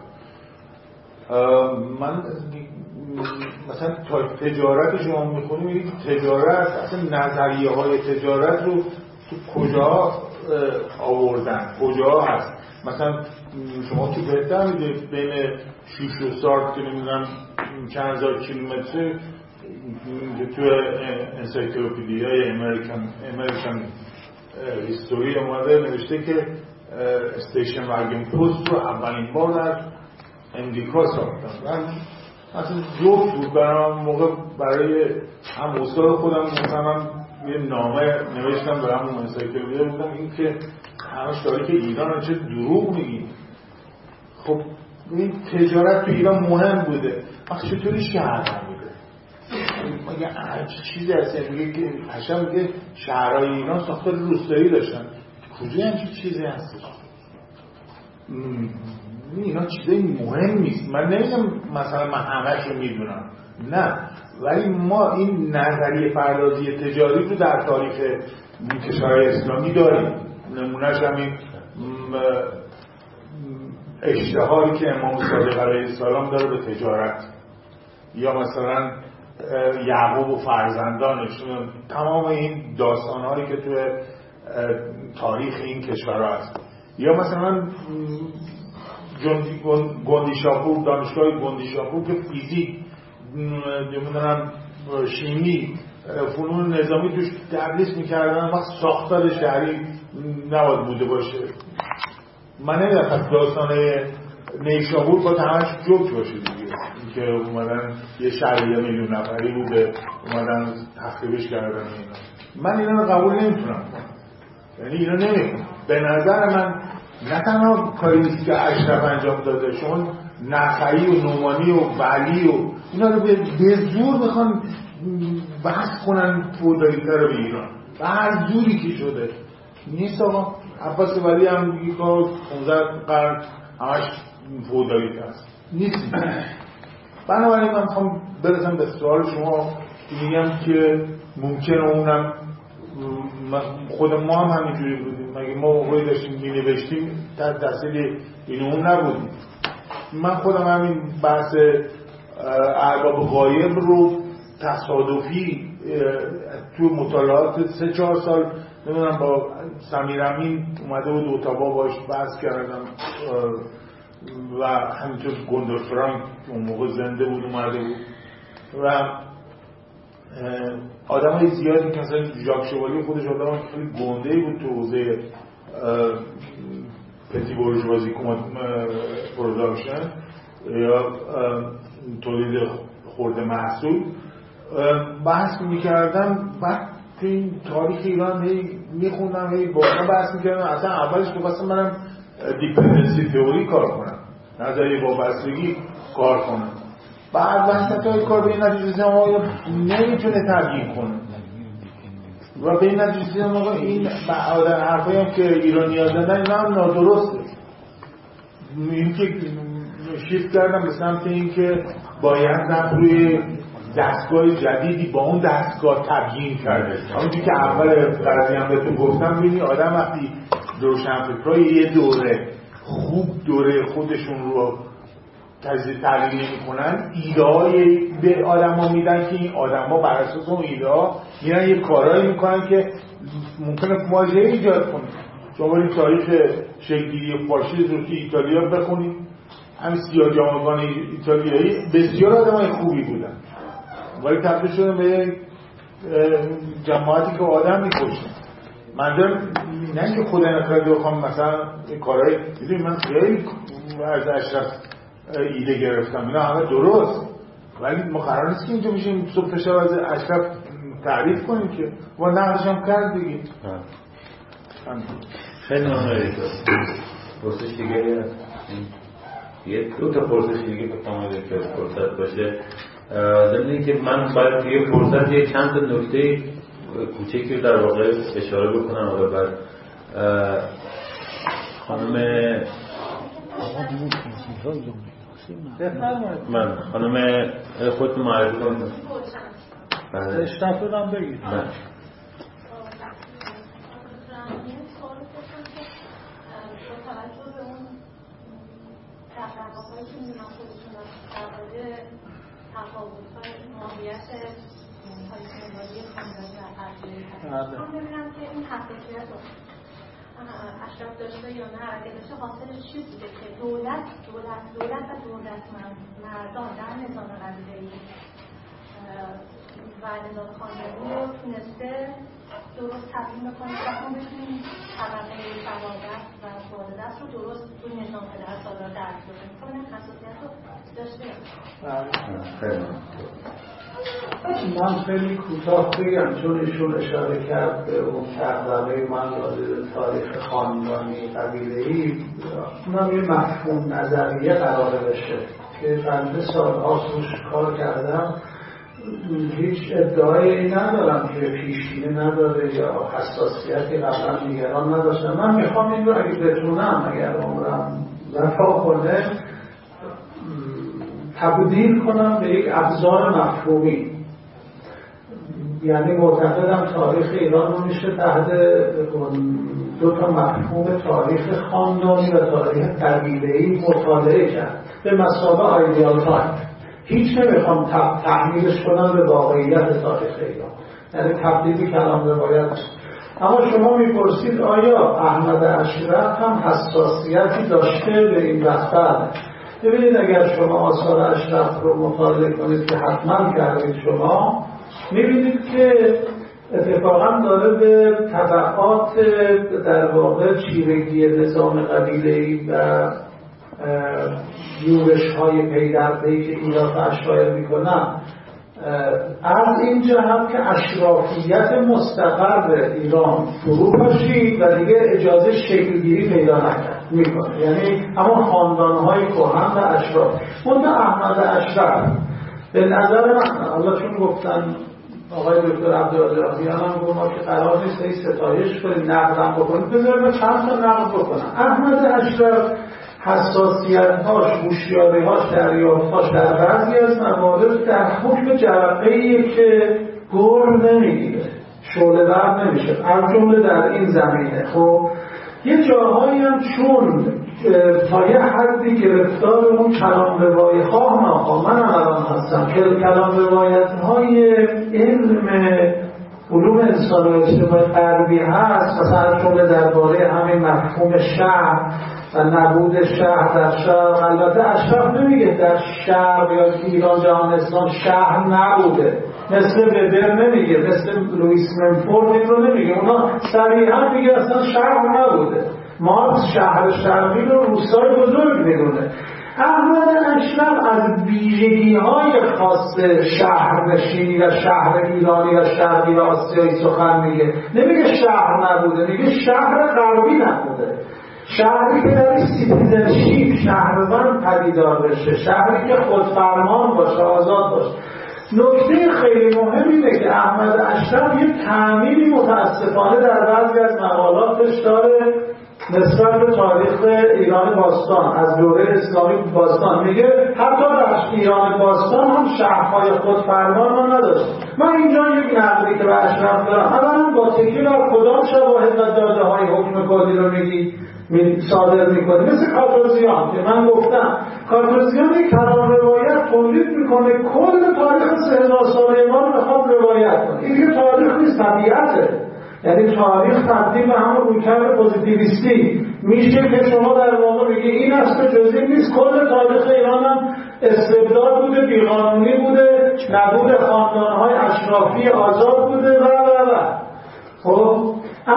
[SPEAKER 7] من مثلا تجارت شما میخونی میگید تجارت اصلا نظریه های تجارت رو تو کجا آوردن، کجا هست؟ مثلا شما که بهتر میدید بین شوش و سارت که نمیدونم چند هزار کیلومتر تو انسایکلوپدیای امریکن هیستوری اومده نوشته که استیشن واگن پست رو اولین بار در امریکا ساختن. من اصلا جوک بود برام موقع برای هم استاد خودم مثلا یه نامه نوشتم برای همون انسایکلوپدیا بودم این که همش تاریخ ایران چه دروغ میگی. خب این تجارت تو ایران مهم بوده، وقتی چطوری شهر نبوده؟ مگه چیزی هست میگه که هشم میگه شهرهای ایران ساختار روستایی داشتن، کجا همچین چیزی هستش؟ اینا چیزای مهم نیست. من نمیگم مثلا من همش رو میدونم، نه، ولی ما این نظریه پردازی تجاری رو در تاریخ کشورهای اسلامی داریم. نمونهش همین اشتهاری که امام صادق علیه السلام داره به تجارت یا مثلا یعقوب و فرزندانش، تمام این داستان‌هایی که توی تاریخ این کشور هست، یا مثلا گندیشاپور، دانشگاه گندیشاپور که فیزیک، نمیدونم شیمی، فنون نظامی توش تدریس میکردن، وقت ساختار شهری نباید بوده باشه. من نمیدونم داستانه نیشابور با همش جوک باشه دیگه، اینکه اومدن یه شهر 1 میلیون نفری بوده اومدن تخریبش کردن. من اینا رو قبول نمیتونم، یعنی اینا نمیتونم. به نظر من نه تنها کاری نیست که اشرف انجام داده، شما نخعی و نومانی و ولی و اینا رو به زور میخوان بحث کنن فودالیته رو به ایران، به هر زوری که شده نیست. آقا عباس ولی هم میگه که 15 قرن همش فودالیته هست، نیست. بنابراین من میخوام برسم به سوال شما، میگم که ممکنه اونم خود ما هم همینجوری بودیم، مگه ما موقعی داشتیم مینوشتیم در تحصیل این اون نبودیم. من خودم همین بحث ارباب غایب رو تصادفی تو مطالعات 3-4 سال نمیدونم با سمیر امین اومده بود اتاوا باش بحث کردم و همینطور گوندور فرانک اون موقع زنده بود اومده بود و آدم های زیادی که مثلا ژاک شوالی خودش آدم های خیلی گنده‌ای بود تو حوزه پتی بورژوازی پروداکشن یا تولید خرده محصول بحث میکردم. بعد تو این تاریخ ایران میخوندم با اونا بحث میکردم. اصلا اولش که بسیم منم دیپندنسی تئوری کار کنم، نظریه وابستگی کار کنم. بعد وسط های کار به این نتیجه آقا نمیتونه تبیین کنه و به این نتیجه آقا این بعدن حرفایی هم که ایرانی ها زندن این هم نادرسته. این که شیفت کردم به سمت این که باید رفت روی دستگاه جدیدی با اون دستگاه تبیین کرده. همونجور که اول قضیه هم بهتون گفتم بینی آدم وقتی روشنفکرای یه دوره خوب دوره خودشون رو تجزیه تحلیل نمی‌کنن، ایده‌های به آدم‌ها میدن که این آدم‌ها بر اساس اون ایده‌ها میرن یه کارایی میکنن که ممکنه فاجعه ایجاد کنه. شما این تاریخ شکل‌گیری فاشیسم رو که ایتالیا بخونید، همین سیاه‌جامگان ایتالیایی بسیار آدم‌های خوبی بودن ولی تبدیل شدن به جماعتی که آدم می‌کشن. منظورم نه اینکه خدا نخواهد بخوام مثلا این کارهای میدونی من خیلی از اشرف ایده گرفتم، اینا همه درست، ولی ما قرار نیست که اینجا میشیم صبح تا شب از اشرف تعریف کنیم که ما نقدش هم کرد دیگه.
[SPEAKER 3] خیلی ممنون. پرسش دیگه یه دو تا پرسش دیگه بکنم که فرصت باشه. ضمن که من باید توی فرصت یه چند تا نکته کوچکی رو در واقع اشاره بکنم و بعد من خانم خودتون معرفی کنم.
[SPEAKER 5] اشتاف رو هم بگید.
[SPEAKER 11] تفاوت‌های ماهیت پالیسی‌نگاری خانواده در ارزیابی هست. من ببینم که این حساسیت رو اشرف داشته یا نه، اگه داشته حاصلش چی بوده که دولت و دولتمردان در نظام قبیله‌ای و نظام خانواده رو تونسته درست تبیین بکنه و ما بتونیم طبقه سوادست و سوادست رو درست تو نظام پدرسالار درک بکنیم. خب این حساسیت رو داشته.
[SPEAKER 5] من خیلی کوتاه بگم چون ایشون اشاره کرد به اون تقدمه من تاریخ خاندانی قبیله‌ای، اونم یه مفهوم نظریه قراره بشه که چند سال‌ها روش کار کردم. هیچ ادعایی ندارم که پیشینه نداره یا حساسیتی قبلا دیگران نداشتم. من میخوام این رو اگه بتونم، اگر عمرم وفا کنه، تبدیل کنم به یک ابزار مفهومی. یعنی معتقدم تاریخ ایران رو میشه تحت دو تا مفهوم تاریخ خاندانی و تاریخ قبیله‌ای مطالعه کرد به مثابه آیدیال تایپ هیچ نمیخوام تحمیلش کنم به واقعیت تاریخ ایران، یعنی تبدیل کلام روایت. اما شما میپرسید آیا احمد اشرف هم حساسیتی داشته به این بحث؟ ببینید اگر شما آثار اشرف رو مطالعه کنید که حتما کردید، شما میبینید که اتفاقا داره به طبقات در واقع چیرگی نظام قبیله‌ای و یورش‌های پی در پی که ایران و اشایر میکنن از این جهت که اشرافیت مستقر ایران فرو پاشید و دیگه اجازه شکلگیری پیدا نکرد میکنه، یعنی همون خاندانهای کهن و اشراف. منتها احمد اشرف به نظر من، حالا چون گفتن آقای دکتر عبدالرحیان هم گفت ما که قرار نیست این ستایش کنیم نقدم بکنیم، بذاریم ما چند تا نقد بکنم. احمد اشرف حساسیت‌هاش، هوشیاری‌هاش، دریافت‌هاش در بعضی از موارد در حکم جرقه‌ایه که گور نمیگیره، شعله‌ور نمیشه، از جمله در این زمینه. خب یه جاهایی هم چون تا یه حدی گرفتار اون کلام روایی خواه ناخواه، من الان هستم که کلام روایت‌های علم علوم انسان و اجتماع غربی هست، مثلا جمله درباره همین مفهوم شهر و نبود شهر در شهر. البته اشرف نمیگه در شهر یا ایران جهان اسلام شهر نبوده، مثل وبر نمیگه، مثل لوئیس منفورد این رو نمیگه، اونا صریحا میگه اصلا شهر نبوده. مارکس شهر شرقی رو روستای بزرگ میدونه. احمد اشرف از ویژگی‌های خاص شهرنشینی و شهر ایرانی و شرقی و آسیایی سخن میگه. نمیگه شهر نبوده، میگه شهر غربی نبوده، شهری که در سیتیزنشیپ شهروند پدیدار بشه، شهری که خودفرمان باشه، آزاد باشه. نکته خیلی مهم اینه که احمد اشرف یک تعمیلی متاسفانه در بعضی از مقالاتش داره نسبت به تاریخ ایران باستان، از دوره اسلامی باستان. میگه حتی در ایران باستان هم شهرهای خودفرمان ما نداشت. من اینجا یک نقدی که به اشرف دارم، اولا با تکیه بر کدام شواهد و داده های حکم کلی رو میگی صادر میکنه؟ مثل کاتوزیان که من گفتم، کاتوزیان یک کلام روایت تولید میکنه، کل تاریخ 3000 ساله ما رو بخواد روایت کنه. این دیگه تاریخ نیست، طبیعته. یعنی تاریخ تبدیل به همون رویکرد پوزیتیویستی میشه که شما در واقع بگی این اصل جزئی نیست، کل تاریخ ایران هم استبداد بوده، بیقانونی بوده، نبود خاندانهای اشرافی آزاد بوده و خب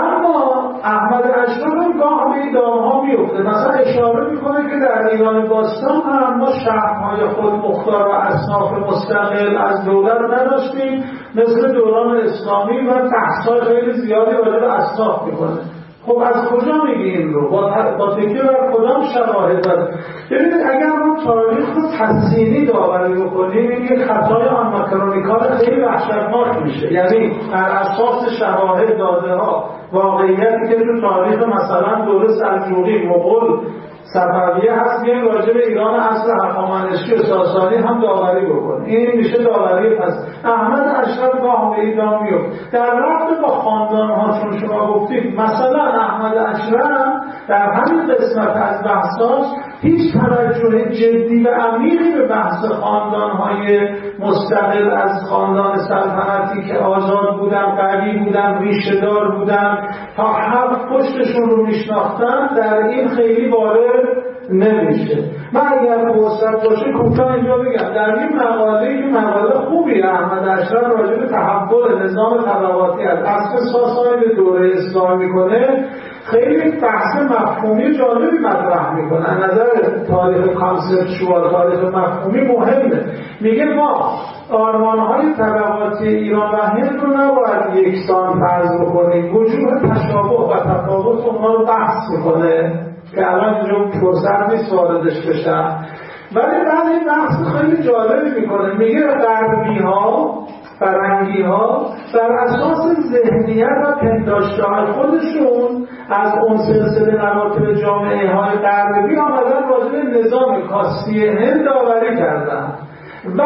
[SPEAKER 5] اما احمد اشرف هم گاه به این دامها میفته. مثلا اشاره میکنه که در ایران باستان هم ما شهرهای خود مختار و اصناف مستقل از دولت نداشتیم، مثل دوران اسلامی، و بحث‌های خیلی زیادی راجع به اصناف میکنه. خب از کجا میگی این رو؟ با تکیه بر کدام شواهد داره؟ ببینید اگر ما تاریخ رو تسینی داوری بکنیم، این یک خطای آناکرونیکال خیلی وحشتناک میشه. یعنی بر اساس شواهد، داده ها، واقعیتی که تو تاریخ مثلا دوره سلجوقی، مغول، صفویه هست، یک راجع به ایران اصل هخامنشی و ساسانی هم داوری بکنه. این میشه داوری. پس احمد اشرف گاه به ایران میفت در رابطه با خاندان‌ها. چون شما گفتید مثلا احمد اشرف در همین قسمت از بحثاش هیچ توجه جدی و عمیقی به بحث خاندان‌های مستقل از خاندان سلطنتی که آزاد بودن، قوی بودن، ریشه‌دار بودن، تا حرف پشتشون رو میشناختن، در این خیلی وارد نمیشه. من اگر فرصت باشه کوتاه اینجا بگم، در این مقاله که مقاله خوبی احمد اشرف راجع به تحول نظام طبقاتی از عصر ساسانی به دوره اسلامی میکنه، خیلی بحث مفهومی جالبی مطرح میکنه. از نظر تاریخ کانسپچوال، تاریخ مفهومی مهمه. میگه ما آرمانهای طبقاتی ایران و هند رو نباید یکسان فرض بکنیم، وجوه تشابه و تفاوت اونها رو بحث میکنه که الان اینجا فرصت نیست واردش بشم، ولی بعد این بحث خیلی جالبی میکنه. میگه غربی ها، فرنگی ها بر اساس ذهنیت و پنداشته‌های خودشون از اون سلسله مراتب جامعه های غربی آمدن راجع به نظام کاستی هند داوری کردن و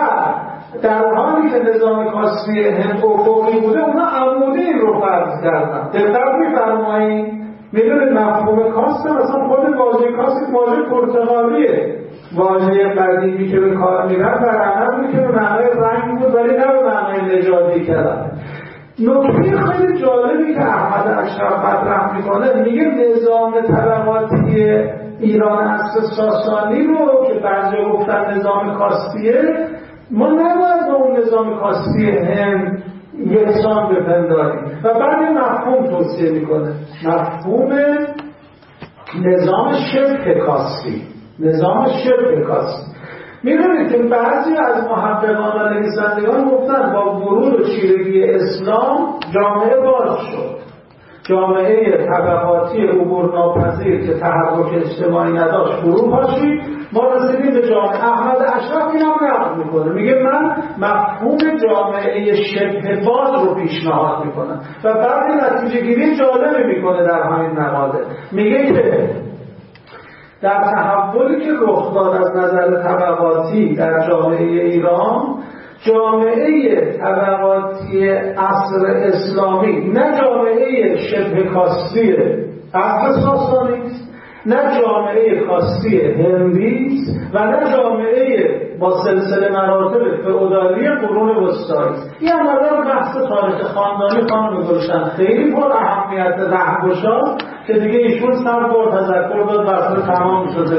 [SPEAKER 5] در حالی که نظام کاستی هند افقی بوده، اونا عمودی این رو فرض کردن. دقت می‌فرمایید میدونید مفهوم کاست مثلا خود واژه کاست واژه پرتغالیه، واژه قدیمی که به کار میرن بر عمل که به معنای رنگ بود ولی نه به معنای نژادی کردن. نکته خیلی جالبی که احمد اشرف مطرح میکنه میگه نظام طبقاتی ایران عصر ساسانی رو که بعضی گفتن نظام کاستیه، ما نباید با اون نظام کاستی هند یکسان بپنداریم و بعد این مفهوم توصیه میکنه، مفهوم نظام شبه کاستی. نظام شبه کاستی میدونید که بعضی از محققان و نویسندگان گفتن با ورود و چیرگی اسلام جامعه باز شد، جامعه طبقاتی عبورناپذیر که تحرک اجتماعی نداشت فرو پاشید، ما رسیدیم به جامعه. احمد اشرف این هم نقد میکنه، میگه من مفهوم جامعه شبه باز رو پیشنهاد میکنم و بعد نتیجه گیری جالبی میکنه در همین مقاله. میگه که در تحولی که رخ داد از نظر طبقاتی در جامعه ایران، جامعه طبقاتی عصر اسلامی نه جامعه شبه کاستی عصر ساسانی است، نه جامعه کاستی هندی است و نه جامعه با سلسله مراتب فئودالی قرون وسطایی است. این عملا بحث تاریخ خاندانی خانم گلشن خیلی پر اهمیت رهگشا که دیگه ایشون سر بار تذکر داد بحث تمام شده.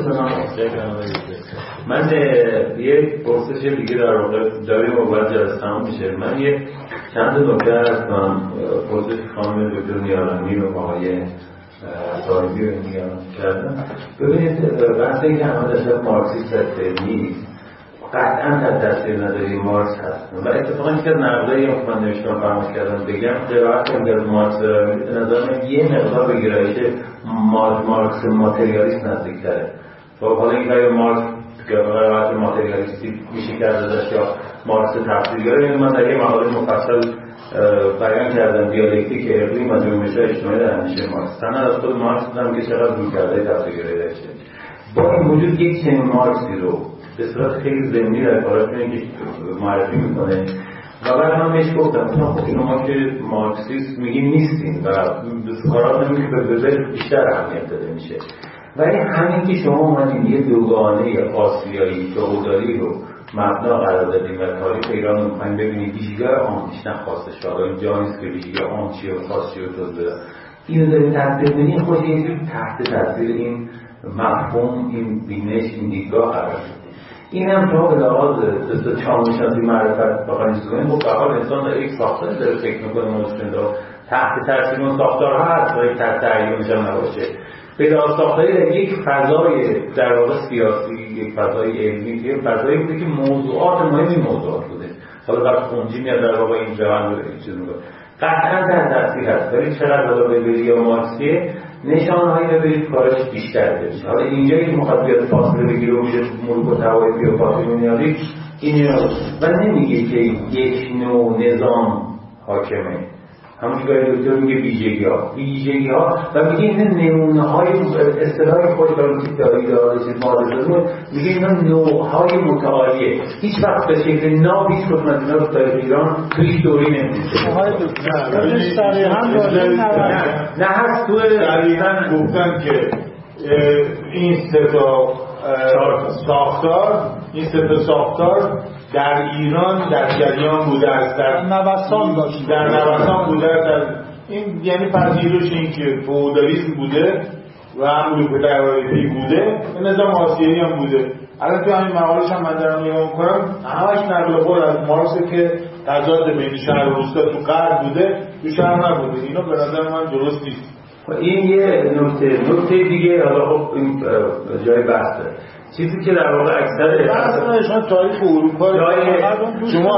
[SPEAKER 3] من یه پرسش دیگه در واقع داریم و باید جلسه تمام میشه. من یه چند نکته از پرسش خانم دکتر نیارنی و آقای طالبی رو نگران کردم. ببینید بحث این که احمد اشرف مارکسیست نیست قطعا تحت تاثیر نظریه مارکس هست و اتفاقا که نقدایی هم که من نوشتم فراموش کردم بگم قرائت کنید از مارکس به نظر من یه مقدار به گرایش مارکس ماتریالیست نزدیک‌تره. خب حالا این که مارکس قرائت ماتریالیستی میشه کرد ازش یا مارکس تفسیرگرایی، من در یه مقاله مفصل بیان کردم دیالکتیک اقلیم و جنبش‌های اجتماعی در اندیشه مارکس. تنها از خود مارکس بودم که چقدر رویکردهای تفسیرگرایی داشته. با این وجود یک چنین مارکسی رو به صورت خیلی ضمنی در کارات معرفی میکنه و بعد هم بهش گفتم خب اینو ما که مارکسیست میگیم نیستیم و کارات نمیگه به بیشتر اهمیت داده میشه. ولی همین که شما اومدین یه دوگانه آسیایی فئودالی رو مبنا قرار دادیم و تاریخ ایران رو میخوایم ببینید ویژگی‌های عامش نخواسته شاید اینجا نیست که ویژگی‌های عام چیه و خاص چیه و توضیح اینو داریم تطبیق میدیم خود یه جور تحت تاثیر این مفهوم این بینش این دیدگاه قرار دادیم. این هم شما به لحاظ چامشناسی معرفت بخواهید کنید خب به حال انسان داره یک ساختاری داره فکر میکنه ممکنه تحت تاثیر اون ساختارها هست و یک تحت تعیینش هم نباشه. به لحاظ ساختاری یک فضای در واقع سیاسی یک فضای علمی یک فضایی بوده که موضوعات مهمی موضوعات بوده. حالا بعد خونجی میاد در واقع این جوان رو این چیز میگه قطعا در تاثیر هست ولی چقدر حالا به یا مارکسیه نشانهایی ببینید کارش بیشتر بشه. حالا اینجا یک مخاطبیت فاصله بگیره و میشه ملک و توایفی و پاتریمونیالی این و نمیگه که یک نوع نظام حاکمه، همونجوری دکتر میگه ویژگی ها و میگه این نمونه های اصطلاح خود برای داری میگه اینا نوع های متعالیه. هیچ وقت به شکل ناب هیچ کدوم از اینا رو تاریخ ایران تو هیچ دوری نمیشه. نه هست تو
[SPEAKER 7] دقیقاً گفتن که این سه تا ساختار در ایران در جریان بوده است، در نوسان داشت، در نوسان بوده است. این یعنی پذیرش این که فئودالیسم بوده و ملوک طوایفی بوده و نظام آسیایی هم بوده. الان تو همین مقاله‌اش هم من دارم نگاه می‌کنم همش نقل قول از مارکس که تضاد بین شهر و روستا تو غرب بوده تو شهر نبوده. اینا به نظر من درست نیست.
[SPEAKER 3] این یه نکته دیگه. حالا خب این جای بحثه چیزی که در واقع اکثر
[SPEAKER 7] اصلا تاریخ اروپا شما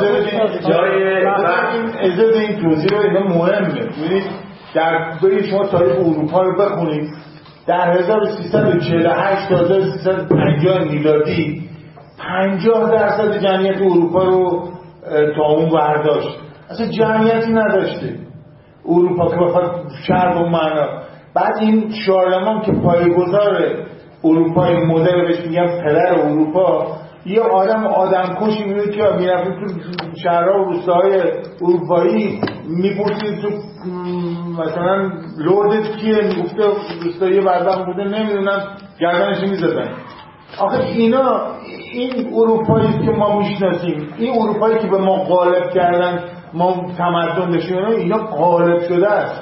[SPEAKER 7] اجازه این توضیح رو اینا مهمه. ببینید در برید شما تاریخ اروپا رو بخونید در 1348 تا 1350 میلادی 50% جمعیت اروپا رو طاعون برداشت. اصلا جمعیتی نداشته اروپا که بخواد شرق و معنا. بعد این شارلمان که پایه‌گذار اروپای مدرن بهش میگن پدر اروپا، یه آدمکشی میاد که میرفت تو شهرها و روستاهای اروپایی میپرسید تو مثلا لوردت کیه، میگفته روستایی بردم بوده نمیدونم گردنش میزدن. آخه اینا این اروپایی که ما میشناسیم، این اروپایی که به ما غالب کردن ما تمدن داشتیم، اینا غالب شده است.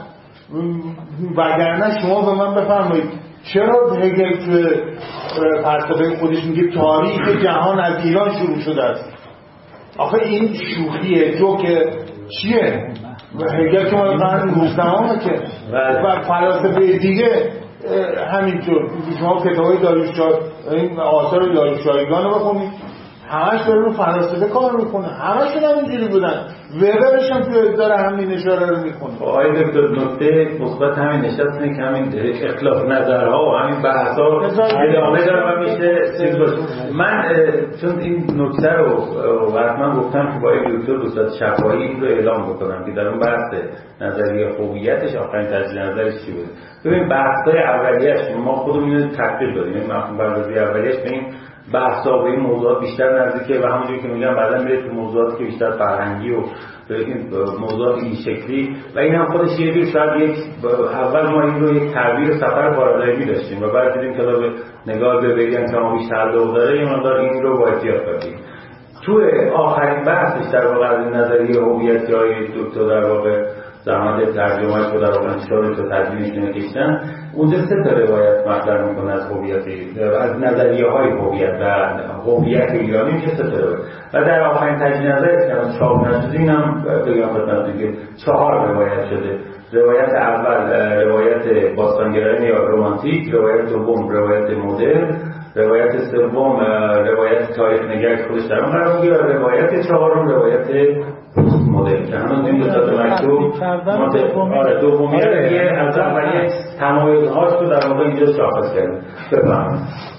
[SPEAKER 7] وگرنه شما به من بفرمایید چرا هگل تو فلسفه خودش میگه تاریخ جهان از ایران شروع شده است؟ آخه این شوخیه، جوکه چیه؟ هگل که ما روزنامه که و فلاسفه دیگه همینطور. شما کتابای داریوش این آثار داریوشایگان رو بخونید، همش داره رو فلاسفه کار میکنه، همشون همینجوری بودن. وبرش هم که داره همین اشاره رو میکنه.
[SPEAKER 3] آقای دکتر نکته مثبت همین نشست اینه که همین اختلاف نظرها و همین بحث‌ها ادامه داره و میشه چیز باشه. من چون این نکته رو حتما گفتم که با دکتر دوست شفاهی این رو اعلام بکنم که در اون بحث نظریه هویتش آخرین تجزیه نظرش چی بود. ببین بحث‌های اولیه‌اش ما خودمون اینو تطبیق دادیم، این مفهوم پردازی اولیه‌اش به این بحثا و این موضوعات بیشتر نزدیکه و همونجوری که میگم بعدا میره تو موضوعاتی که بیشتر فرهنگی و این موضوعات این شکلی و این هم خودش یه جور شاید یک اول ما این رو یک تعبیر سفر پارادایمی داشتیم و بعد دیدیم که به نگاه به بگیم که ما بیشتر داره یه مقدار این رو با احتیاط بگیم. تو آخرین بحثش در واقع از نظریه هویتی های دکتر در واقع زحمت ترجمه‌اش رو در واقع انتشارش و تدوینش نوشتن، اونجا 3 تا روایت مطرح میکنه از هویت، از نظریه‌های هویت و هویت ایرانی میشه 3 تا روایت و در آخرین تجزیه نظری که چاپ نشده اینم بگم خدمتتون که 4 روایت شده. روایت اول روایت باستانگرایانه یا رمانتیک، روایت دوم روایت مدرن، روایت سوم روایت تاریخ نگر خودش در اون قرار میگیره و روایت چهارم روایت پست مدرن که هنوز این 2 تا مکتوب دومی یه از اولیه تمایزهاش رو در واقع اینجا شاخص کرده. بفرمایید.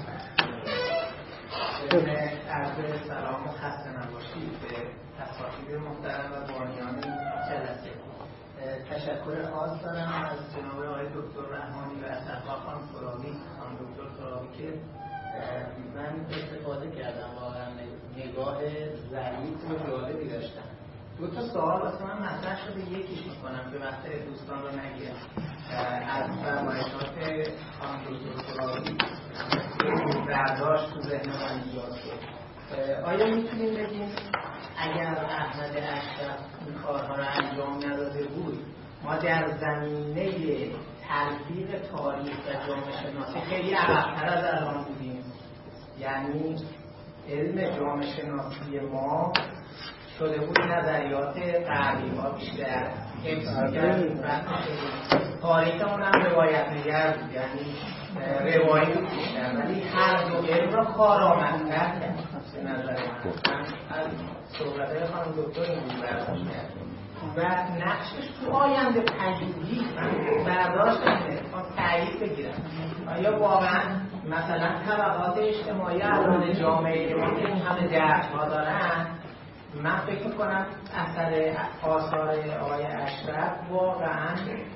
[SPEAKER 12] عرض سلام و خسته نباشید به اساتید محترم و بانیان جلسه. تشکر خاص دارم از جناب آقای دکتر رحمانی و اساتید خانم سراوی، خانم دکتر سراوی که من استفاده کردم، واقعا نگاه ظریف و جالبی داشتم. 2 تا سوال واسه من مطرح شده، یکیش میکنم که وقت دوستان رو نگیرم. از فرمایشات خانم دکتر سراوی برداشت تو ذهن من ایجاد شد. آیا میتونیم بگیم اگر احمد اشرف این کارها رو انجام نداده بود، ما در زمینه تلفیق تاریخ و جامعه شناسی خیلی عقب‌تر از الان بودیم؟ یعنی علم جامعه شناسی ما شده بود نظریات غربی ها بیشتر حفظ می‌کرد، تاریخمون هم روایت نگر بود، یعنی روایی بود بیشتر، ولی هر دو علم را کارآمدتر کرد به نظر من از صحبت‌های خانم دکتر این برداشت کردیم و نقشش تو آینده پژوهی من برداشت اینه تایید بگیرم. آیا واقعا مثلا طبقات اجتماعی الان جامعه ما که این همه دردها دارن، من فکر میکنم اثر آثار آقای اشرف واقعا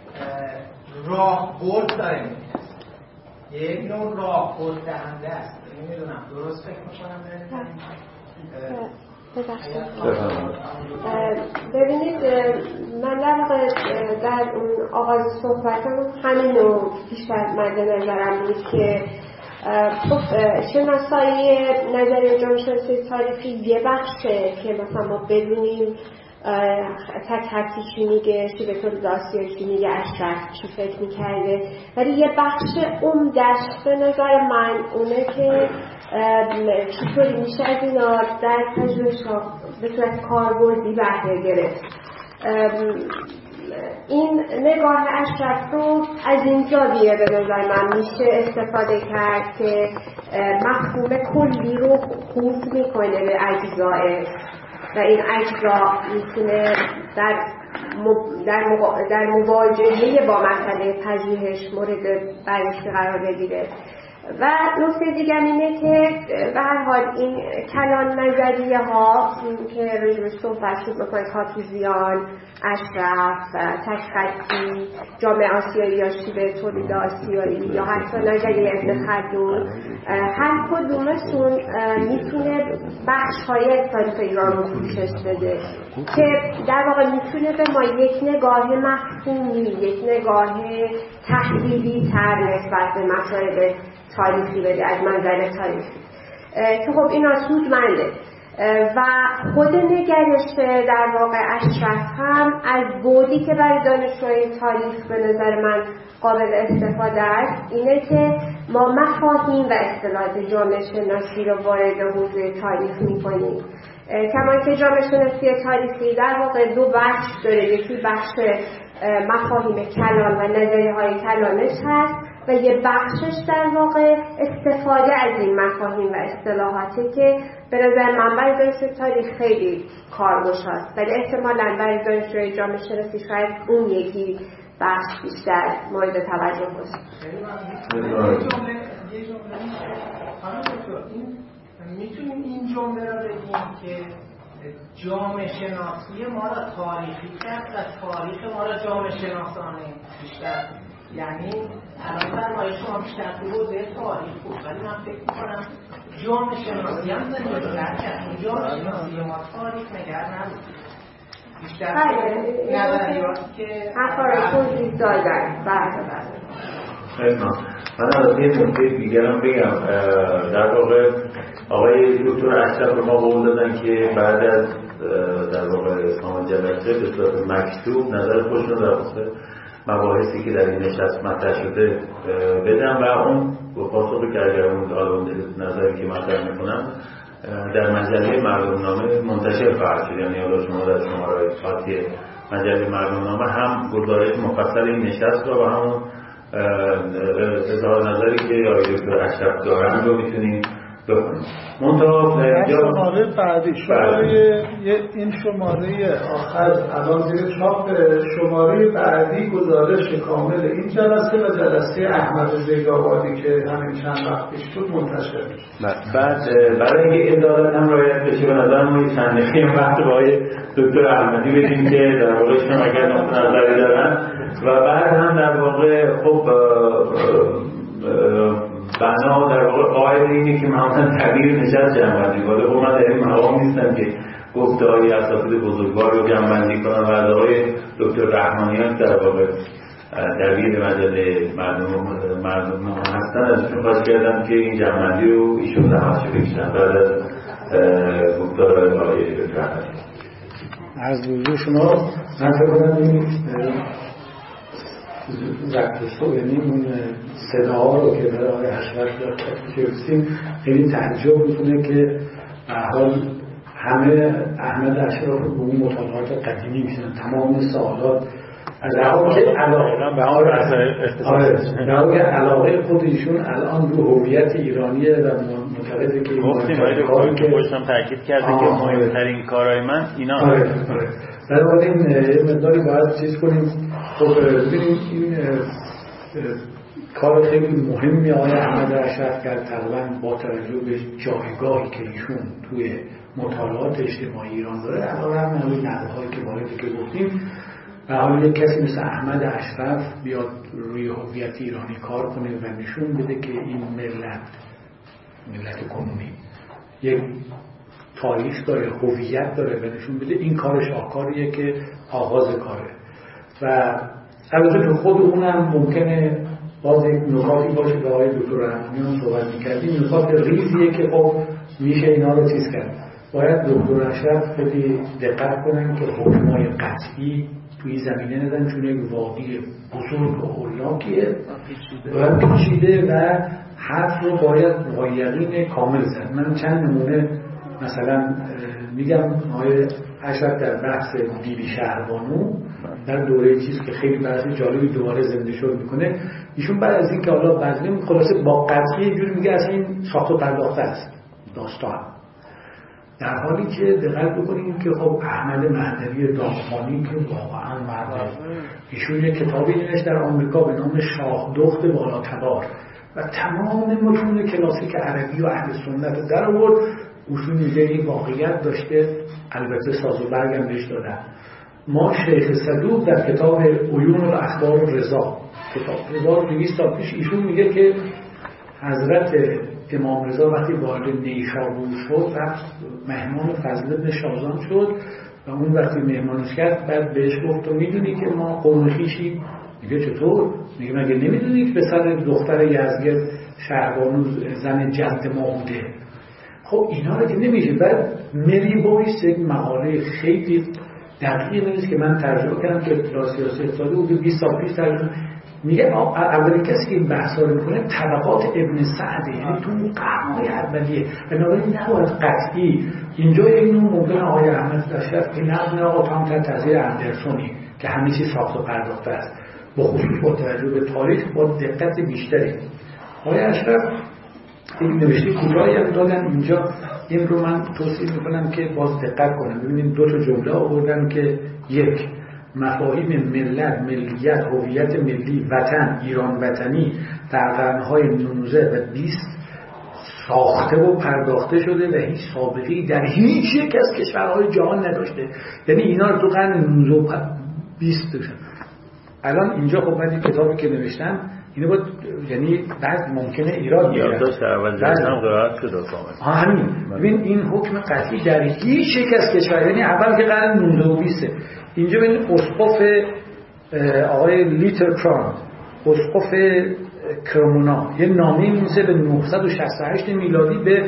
[SPEAKER 12] راهبرد داره میکنه، یک نوع راهبرد دهنده است. نمیدونم درست فکر میکنم؟
[SPEAKER 9] ببینید من در واقع در اون آغاز صحبتم همین رو بیشتر مد نظرم بود که خب شناسایی نظریه جامعه شناسی تاریخی یه بخشه که مثلا ما بدونیم تک چی میگه، شیبه داستیار چی میگه، اشرف چی فکر میکرده، ولی یه بخش عمده‌اش به نظر من اونه که چطوری میشه از اینا در پژوهش‌ها به صورت کاربردی بهره گرفت. این نگاه اشرف رو از اینجا دیگه به نظر من میشه استفاده کرد که مفهوم کلی رو خوب میکنه به اجزای و این اجزا میتونه در مواجهه با مسئله پژوهش مورد بررسی قرار بگیره. و نکته دیگر اینه که به هر حال این کلان نظریه ها که راجبش صحبت شد مثلا کارتیزیان اشرف، تک‌خطی، جامعه آسیایی یا شیوه تولید آسیایی یا حتی نظریه ابن خلدون، هر کدومشون میتونه بخش‌های از تاریخ ایران رو پوشش بده که در واقع میتونه به ما یک نگاه مفهومی، یک نگاه تحلیلی تر نسبت به مسائل تاریخی بده از منظر تاریخی که خب اینا سودمنده. و خود نگرش در واقع اشرف هم از بعدی که برای دانشجوی تاریخ به نظر من قابل استفاده است اینه که ما مفاهیم و اصطلاحات جامعه شناسی رو وارد حوزه تاریخ می‌کنیم. کما که جامعه شناسی تاریخی در واقع دو بخش داره، یکی بخش مفاهیم کلان و نظریه‌های کلانش هست و یه بخشش در واقع استفاده از این مفاهیم و اصطلاحاتی که به نظر من برای دانشجوی تاریخ خیلی کارگشاست، ولی احتمالاً برای دانشجوی جامعه شناسی شاید اون یکی بخش بیشتر مورد توجه باشه.
[SPEAKER 12] یه جمله میتونیم این جمله رو بگیم که جامعه شناسی ما را تاریخی کرد و تاریخ ما را جامعه شناسانه بیشتر، یعنی الان در مایه شما بیشتر تو حوزه تاریخ بود، ولی من فکر میکنم جامعه شناسی هم زندگی‌تر کرد. جامعه شناسی ما تاریخ نگر نبود، بیشتر نظریاتی که
[SPEAKER 9] حقا توضیح دادن.
[SPEAKER 3] من از یه نکته دیگرم بگم. در واقع آقای دکتر اشرف رو ما قول دادن که بعد از در واقع اتمام جلسه به صورت مکتوب نظر خودشون رو در خصوص مباحثی که در این نشست مطرح شده بدن و اون پاسخی که اگر اون نظری که مطرح میکنن در مجله مردمنامه منتشر خواهد شد. یعنی حالا شما در شماره خاطی مجله مردمنامه هم گزارش مفصل این نشست رو و همون اظهار نظری که آقای دکتر اشرف دارن رو میتونید بخونید.
[SPEAKER 5] شماره بعدی این شماره آخر الان زیر چاپ شماره بعدی گزارش کامل این جلسه و جلسه احمد زیدآبادی که همین چند وقت پیش بود منتشر میشه.
[SPEAKER 3] بعد برای اینکه عدالت هم رعایت بشه به نظر ما چند دقیقه وقت با آقای دکتر احمدی بدیم که در واقع شما اگر نظری دارن و بعد هم در واقع خب بنا در واقع قاعده اینه که معمولا تعبیر نشست جمع‌بندی کنه. خب من در این مقام نیستم که گفته‌های اساتید بزرگوار رو جمع‌بندی کنم و از آقای دکتر رحمانیان در واقع دبیر مجله مردمنامه هستن ازشون خواهش کردم که این جمع‌بندی رو ایشون زحمتشو بکشن بعد از گفتار آقای دکتر رحمانیان.
[SPEAKER 6] از حضور شما من فکر کنم این زکتوستو یعنی اون صداها رو که برای آقای اشرف دار کردیم خیلی تعجب میکنه که به حال همه احمد اشرف رو به اون مطالعات قدیمی میشنن، تمام سوالات از علاقه خود ایشون الان رو هویت ایرانیه و معتقده که
[SPEAKER 3] گفتیم کاری که باشم تاکید کرده که مهمترین کارهای من اینا
[SPEAKER 6] بنابراین یه مقداری باید چیز کنیم. خب ببینیم این کار خیلی مهمی آقای احمد اشرف کرد تقریبا با توجه به جایگاهی که ایشون توی مطالعات اجتماعی ایران داره، علاوه بر همین نقدهایی که واردی که گفتیم و حالا یک کسی مثل احمد اشرف بیاد روی هویت ایرانی کار کنه و نشون بده که این ملت کنونی یک تاریخ داره، هویت داره و نشون بده، این کار شاهکاریه که آغاز کاره. و البته تو خود اونم ممکنه باز یک نکاتی باشه که آقای دکتر رحمانیان صحبت می‌کردیم، نکات ریزیه که خب میشه اینا رو چیز کرد. باید دکتر اشرف خیلی دقت کنن که حکمای قطعی توی زمینه ندن، چون یک وادی بزرگ و هولاکیه و پیچیده و حرف رو باید با یقین کامل زد. من چند نمونه مثلا میگم آقای اشرف در بحث بیبی شهربانو در دوره چیز که خیلی بحث جالبی دوباره زنده شد میکنه، ایشون بعد از این که حالا بزنیم خلاصه با قطعی جوری میگه از این ساخت و پرداخته است داستان، در حالی که دقت بکنیم که خب احمد مهدوی دامغانی که واقعا مرد ایشون یک کتابی نوشت در آمریکا به نام شاه دخت بالاتبار و تمام متون کلاسیک عربی و اهل سنت در آورد. ایشون میگه این واقعیت داشته، البته ساز و برگ هم بهش دادن ما شیخ صدوق در کتاب عیون الاخبار رضا، کتاب 1200 سال پیش، ایشون میگه که حضرت امام رضا وقتی وارد نیشابور شد رفت مهمان فضل بن شازان شد و اون وقتی مهمانش کرد بعد بهش گفت تو میدونی که ما قوم خویشیم؟ میگه چطور؟ میگه مگه نمیدونی که پسر دختر یزدگرد شهربانو زن جد ما بوده؟ خب اینا رو که نمیشه. بعد مری بویس یک مقاله خیلی دقیق نیست که من ترجمه کردم که سیاسی اقتصادی بود 20 سال پیش ترجمه، میگه اولین کسی که این بحثا رو میکنه طبقات ابن سعده، یعنی تو قرن‌های اولیه. بنابراین نباید قطعی اینجا اینو ممکنه آقای احمد اشرف که نقد آقا تام تحضیر اندرسونی که همه چیز ساخت و پرداخته است، با خصوص با توجه به تاریخ با دقت بیشتری. آقای اشرف این نوشته کوتاهی هم دادن اینجا، این رو من توصیه میکنم که باز دقت کنم. ببینید دو تا جمله آوردن که یک، مفاهیم ملت، ملیت، هویت ملی، وطن، ایران وطنی در قرن‌های 19 و 20 ساخته و پرداخته شده و هیچ سابقه‌ای در هیچ یک از کشورهای جهان نداشته. یعنی اینا رو تو قرن 19 و 20 داشتن. الان اینجا خب من این کتابی که نوشتم اینو بود، یعنی بعد ممکنه ایراد بیاد.
[SPEAKER 3] یادداشت اول هم قرائت شد کامل.
[SPEAKER 6] همین. ببین این حکم قطعی در هیچ یک از کشور، یعنی اول که قرن 19 و 20 اینجا ببین اسقف آقای لیتر کران، اسقف کرمونا یه نامه می‌نویسه به 968 میلادی به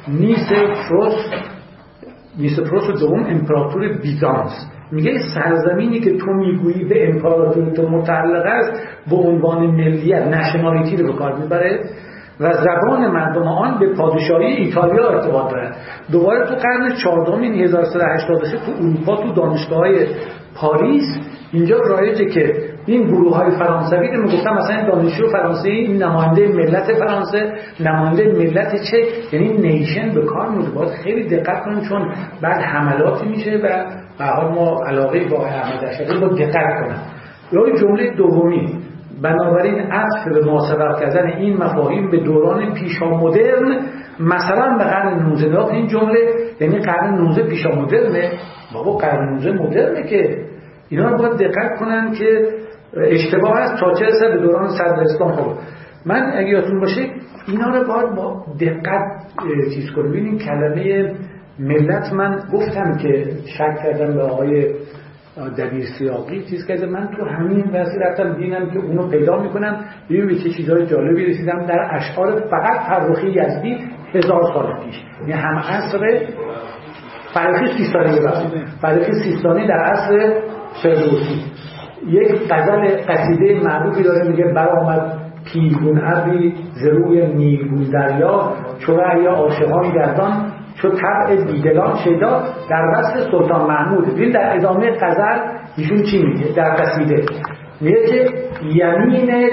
[SPEAKER 6] نیسفروس دوم امپراتور بیزانس. میگه سرزمینی که تو میگویی به امپراتوری تو متعلق است به عنوان ملیت، نشنالیتی رو به کار میبره و زبان مردم آن به پادشاهی ایتالیا ارتباط دارد. دوباره تو قرن 14 1383 تو اروپا تو دانشگاه‌های پاریس اینجا رایجه که این گروه‌های فرانسوی رو میگفتن مثلا دانشجو فرانسوی این نماینده ملت فرانسه، نماینده ملت چک، یعنی نیشن به کار میاد. باید خیلی دقت کنیم چون بعد حملاتی میشه و به هر حال ما علاقه با احمد اشعری با دقت کنیم. یا جمله دومی، بنابراین عطف به ماسبق کردن این مفاهیم به دوران پیشا مدرن، مثلا به قرن 19 این جمله یعنی قرن 19 پیشا مدرنه. بابا قرن 19 مدرنه که اینا رو باید دقت کنن که اشتباه است تا چه رسه به دوران صدر اسلام. خب من اگه یادتون باشه اینا رو باید با دقت چیز کنیم. ببینید کلمه ملت من گفتم که شک کردم به آقای دبیر سیاقی چیز کرده، من تو همین واسه رفتم دیدم که اونو پیدا میکنم، ببینم به چه چیزای جالبی رسیدم در اشعار فقط فرخی یزدی 1000 سال پیش، یعنی هم عصر فرخی سیستانی فرخی سیستانی در عصر فردوسی. یک غزل قصیده معروفی داره میگه برآمد پیلگون ابری ز روی نیلگون دریا، چو رأی عاشقان گردان چو طبع بیدلان شیدا در وصف سلطان محمود. ببین در ادامه غزل ایشون چی میگه در قصیده؟ میگه که یمین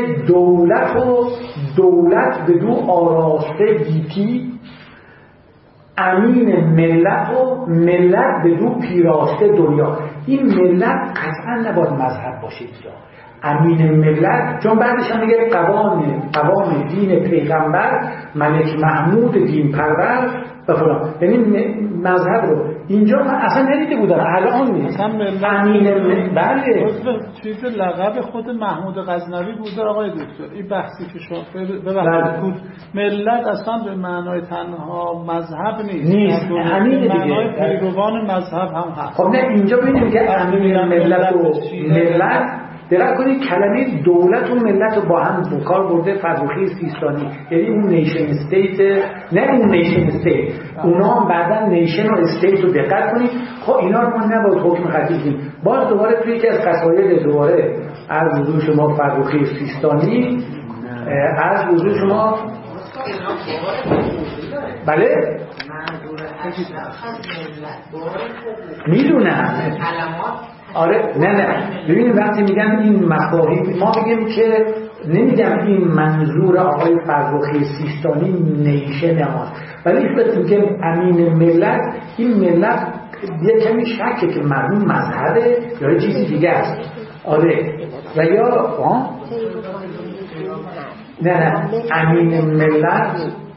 [SPEAKER 6] دولت بدو آراسته گیتی، امین ملت بدو پیراسته دنیا. این ملت قطعا نباید مذهب باشه اینجا، امین ملت، چون بعدش هم میگه قوام دین پیغمبر ملک محمود دین پرور و فلان، یعنی مذهب رو اینجا من اصلا ندیده بودم، الان نیست. امین بله
[SPEAKER 5] چیز لقب خود محمود غزنوی بوده آقای دکتر. این بحثی که شما ببخشید ملت اصلا به معنای تنها مذهب نیست،
[SPEAKER 6] همین دیگه
[SPEAKER 5] معنای پیروان مذهب هم هست.
[SPEAKER 6] خب نه اینجا ببینیم که امین ملت و ملت دقیق کنید کلمه دولت و ملت رو با هم بکار برده فرخی سیستانی، یعنی اون نیشن استیت، نه اون نیشن استیت، اونا هم بعدا نیشن و استیت رو دقت کنید. خب اینا رو ما نباید حکم خطی کنیم. باز دوباره توی یکی از قصاید دوباره از حضور شما فرخی سیستانی، از حضور شما بله میدونم آره نه ببینید وقتی میگم این مفاهیم ما بگیم که نمیگم این منظور آقای فرخی سیستانی نیشن ما، ولی وقتی که امین ملت، این ملت یه کمی شکه که مردم مذهبه یا چیزی دیگه است. آره و یا نه امین ملت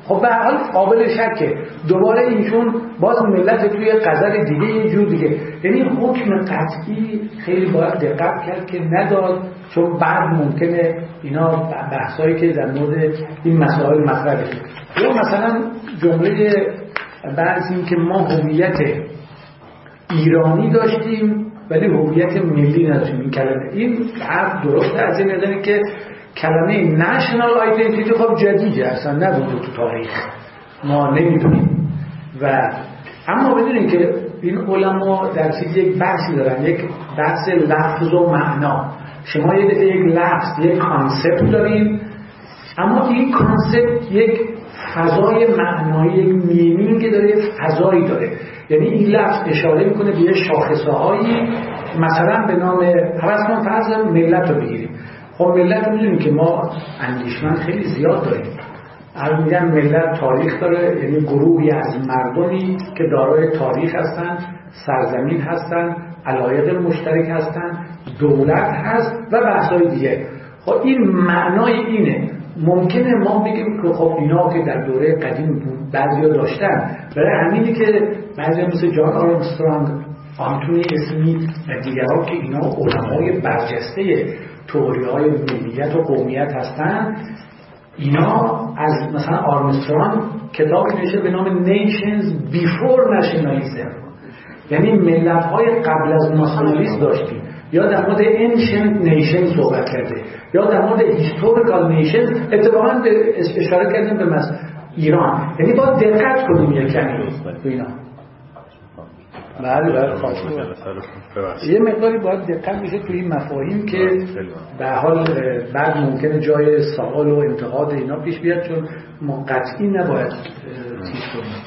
[SPEAKER 6] خب به هر حال قابل شکه. دوباره اینشون باز ملت توی غزل دیگه یه جور دیگه، یعنی حکم قطعی خیلی باید دقت کرد که نداد، چون بعد ممکنه اینا بحثایی که در مورد این مسائل مطرح بشه. یا مثلا جمله بعضی این که ما هویت ایرانی داشتیم ولی هویت ملی نداشتیم، این کلمه این حرف درسته از این نظری که کلمه نشنال آیدنتیتی خب جدیده، اصلا نبوده تو تاریخ، ما نمیدونیم. و اما بدونید که این علما در چیز یک بحثی دارن، یک بحث لفظ و معنا. شما یک لفظ، یک کانسپت داریم، اما این کانسپت یک فضای معنایی، یک مینینگ داره، یک فضایی داره. یعنی این لفظ اشاره میکنه به شاخصه هایی، مثلا به نام حواسمون فرض ملت رو بگیریم. خب ملت رو میدونیم که ما اندیشمند خیلی زیاد داریم. از میگن ملت تاریخ داره، یعنی گروهی از مردمی که دارای تاریخ هستن، سرزمین هستن، علایق مشترک هستن، دولت هست و بحث‌های دیگه. خب این معنای اینه. ممکنه ما بگیم که خب اینا که در دوره قدیم بعضیا داشتن، برای همینی که بعضیا مثل جان آرمسترانگ، آنتونی اسمیت و دیگرها که اینا علمای برجسته تئوری‌های ملیت و قومیت هستن، اینا از مثلا آرمسترانگ کتابی نوشته به نام Nations Before Nationalism، یعنی ملت‌های قبل از ناسیونالیسم داشتیم، یا در مورد Ancient Nation صحبت کرده، یا در مورد Historical Nation اتفاقاً اشاره کردیم به ایران. یعنی باید دقت کنیم یک کمی به اینا. بله یه مقداری باید دقت بشه توی این مفاهیم که به حال بعد ممکنه جای سوال و انتقاد اینا پیش بیاد، چون ما قطعی نباید چیز کنیم.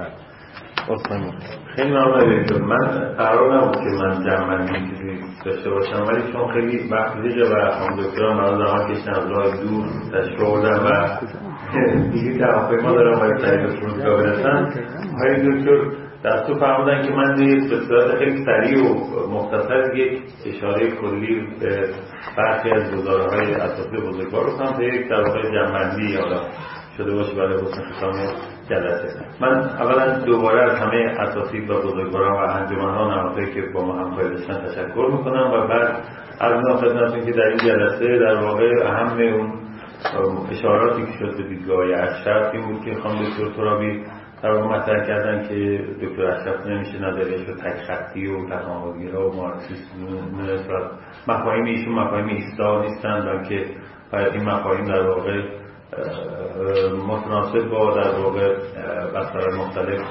[SPEAKER 3] خیلی ممنون دکتر. من قرار نبود که من جمع‌بندی چیزی داشته باشم، ولی چون خیلی وقت دیگه و هم دکتران برای زمان کشتن از راه دور تشریف آوردن و دیگه توافق ما دارم برای سریع فرودگاه برسن، های دکتر دستور فرمودن که من به صورت خیلی سریع و مختصر یک اشاره کلی به برخی از گزاره‌های اساسی بزرگوار رو کنم تا یک در واقع جمع‌بندی حالا شده باشه برای حسن ختام جلسه. من اولا دوباره از همه اساتید و بزرگواران و انجمن‌ها نهادهایی که با ما همکاری داشتن تشکر میکنم و بعد از می‌کنم خدمتتون که در این جلسه در واقع اهم اون اشاراتی که شد به دیدگاه اشرف این بود که خانم دکتر ترابی در واقع مطرح کردن که دکتر اشرف نمیشه نظریش رو تک خطی و تکاملگرا و مارکسیسم و مفاهیم ایشون مفاهیم ایستا نیستن، بلکه باید این مفاهیم در واقع متناسب با در واقع بستر مختلف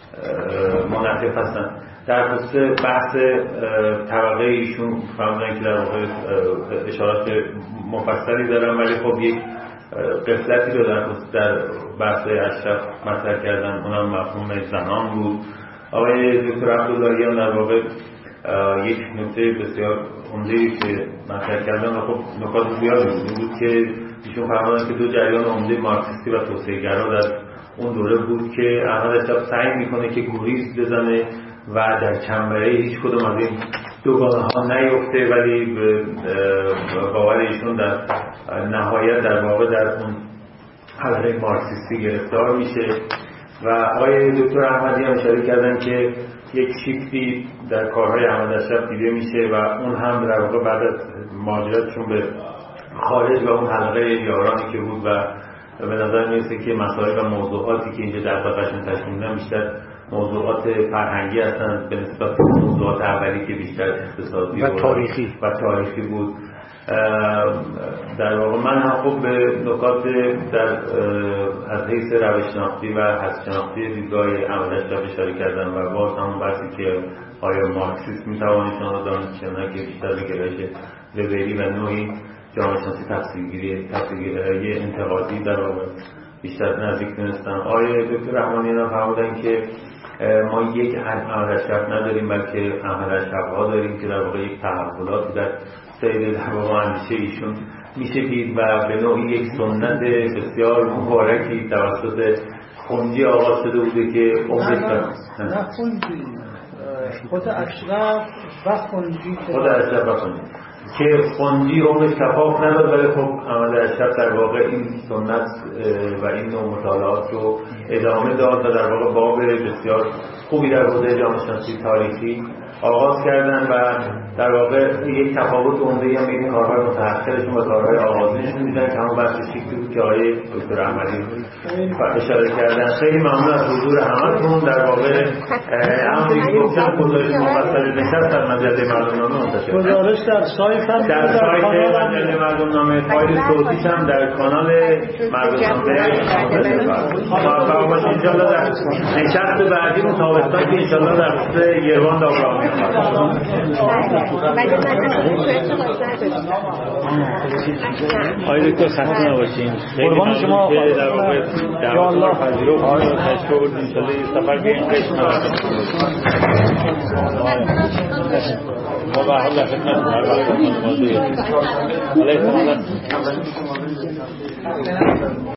[SPEAKER 3] منعطف هستن. در خصوص بحث طبقه ایشون فهمیدن که در واقع اشارات مفصلی دارن، ولی خب یک قفلتی رو در بحث اشرف مطرح کردن، اونم مفهوم زنان بود. آقای دکتر عبداللهیان در واقع یک نکته بسیار عمده‌ای که مطرح کردن و خب نکات زیادی بود که ایشون فرمودن که دو جریان عمده مارکسیستی و توسعه‌گرا در اون دوره بود که احمد اشرف سعی میکنه که گریز بزنه و در چنبره هیچ کدوم از این دوگانه ها نیفته، ولی باور ایشون در نهایت در واقع در اون حلقه مارکسیستی گرفتار میشه. و آقای دکتر احمدی هم اشاره کردن که یک شیفتی در کارهای احمد اشرف دیده میشه و اون هم در واقع بعد از مهاجرتشون به خارج و اون حلقه یارانی که بود و به نظر میرسه که مسائل و موضوعاتی که اینجا در دقیقشون تشکیل میدن بیشتر موضوعات فرهنگی هستند به نسبت موضوعات اولی که بیشتر اقتصادی و تاریخی بود. در واقع من هم خوب به نکات از حیث روش‌شناختی و هست‌شناختی دیدگاه احمد اشرف اشاره کردم و باز هم بحثی که آیا مارکسیسم میتوانه شما دانشجویان که بیشتر به گرایش وبری و نوعی جامعه شناسی تفسیرگرایی انتقادی در واقع بیشتر نزدیک دونستن. آقای دکتر رحمانیان هم فرمودن که ما یک احمد اشرف نداریم بلکه احمد اشرف‌ها داریم که در واقع یک تحولاتی در سیر در واقع اندیشه ایشون میشه دید و به نوعی یک سنت بسیار مبارکی توسط خونجی آغاز شده بوده که
[SPEAKER 5] نه خونجی خود اشرف و خونجی
[SPEAKER 3] که خوندی عمرش کفاف نداد، ولی خب احمد اشرف در واقع این سنت و این نوع مطالعات رو ادامه داد و در واقع باب بسیار خوبی در حوزه جامعه شناسی تاریخی آغاز کردن و در واقع یک تفاوت عمده‌ای هم بین کارهای متأخرشون و کارهای آغازینشون دیدن که همون بحث شکلی بود که آقای دکتر احمدی اشاره کردن. خیلی ممنون از حضور همتون. در واقع همونطوری که گفتم گزارش مفصل نشست در مجله مردمنامه منتشر شد.
[SPEAKER 5] گزارش در سایت هم
[SPEAKER 3] در سایت مجله مردمنامه، فایل صوتیش هم در کانال مردمنامه موفق باشید. ان شاءالله در نشست بعدی تابستان که ان شاءالله در خصوص یروان داورامی
[SPEAKER 13] آقای دکتر خسته نباشین. قربان شما. در واقع دعوت پذیرفت و تشکر بود. ان شاءالله این سفر بیاین بهش ما به حال خدمت هر وقت موضوع علیه السلام.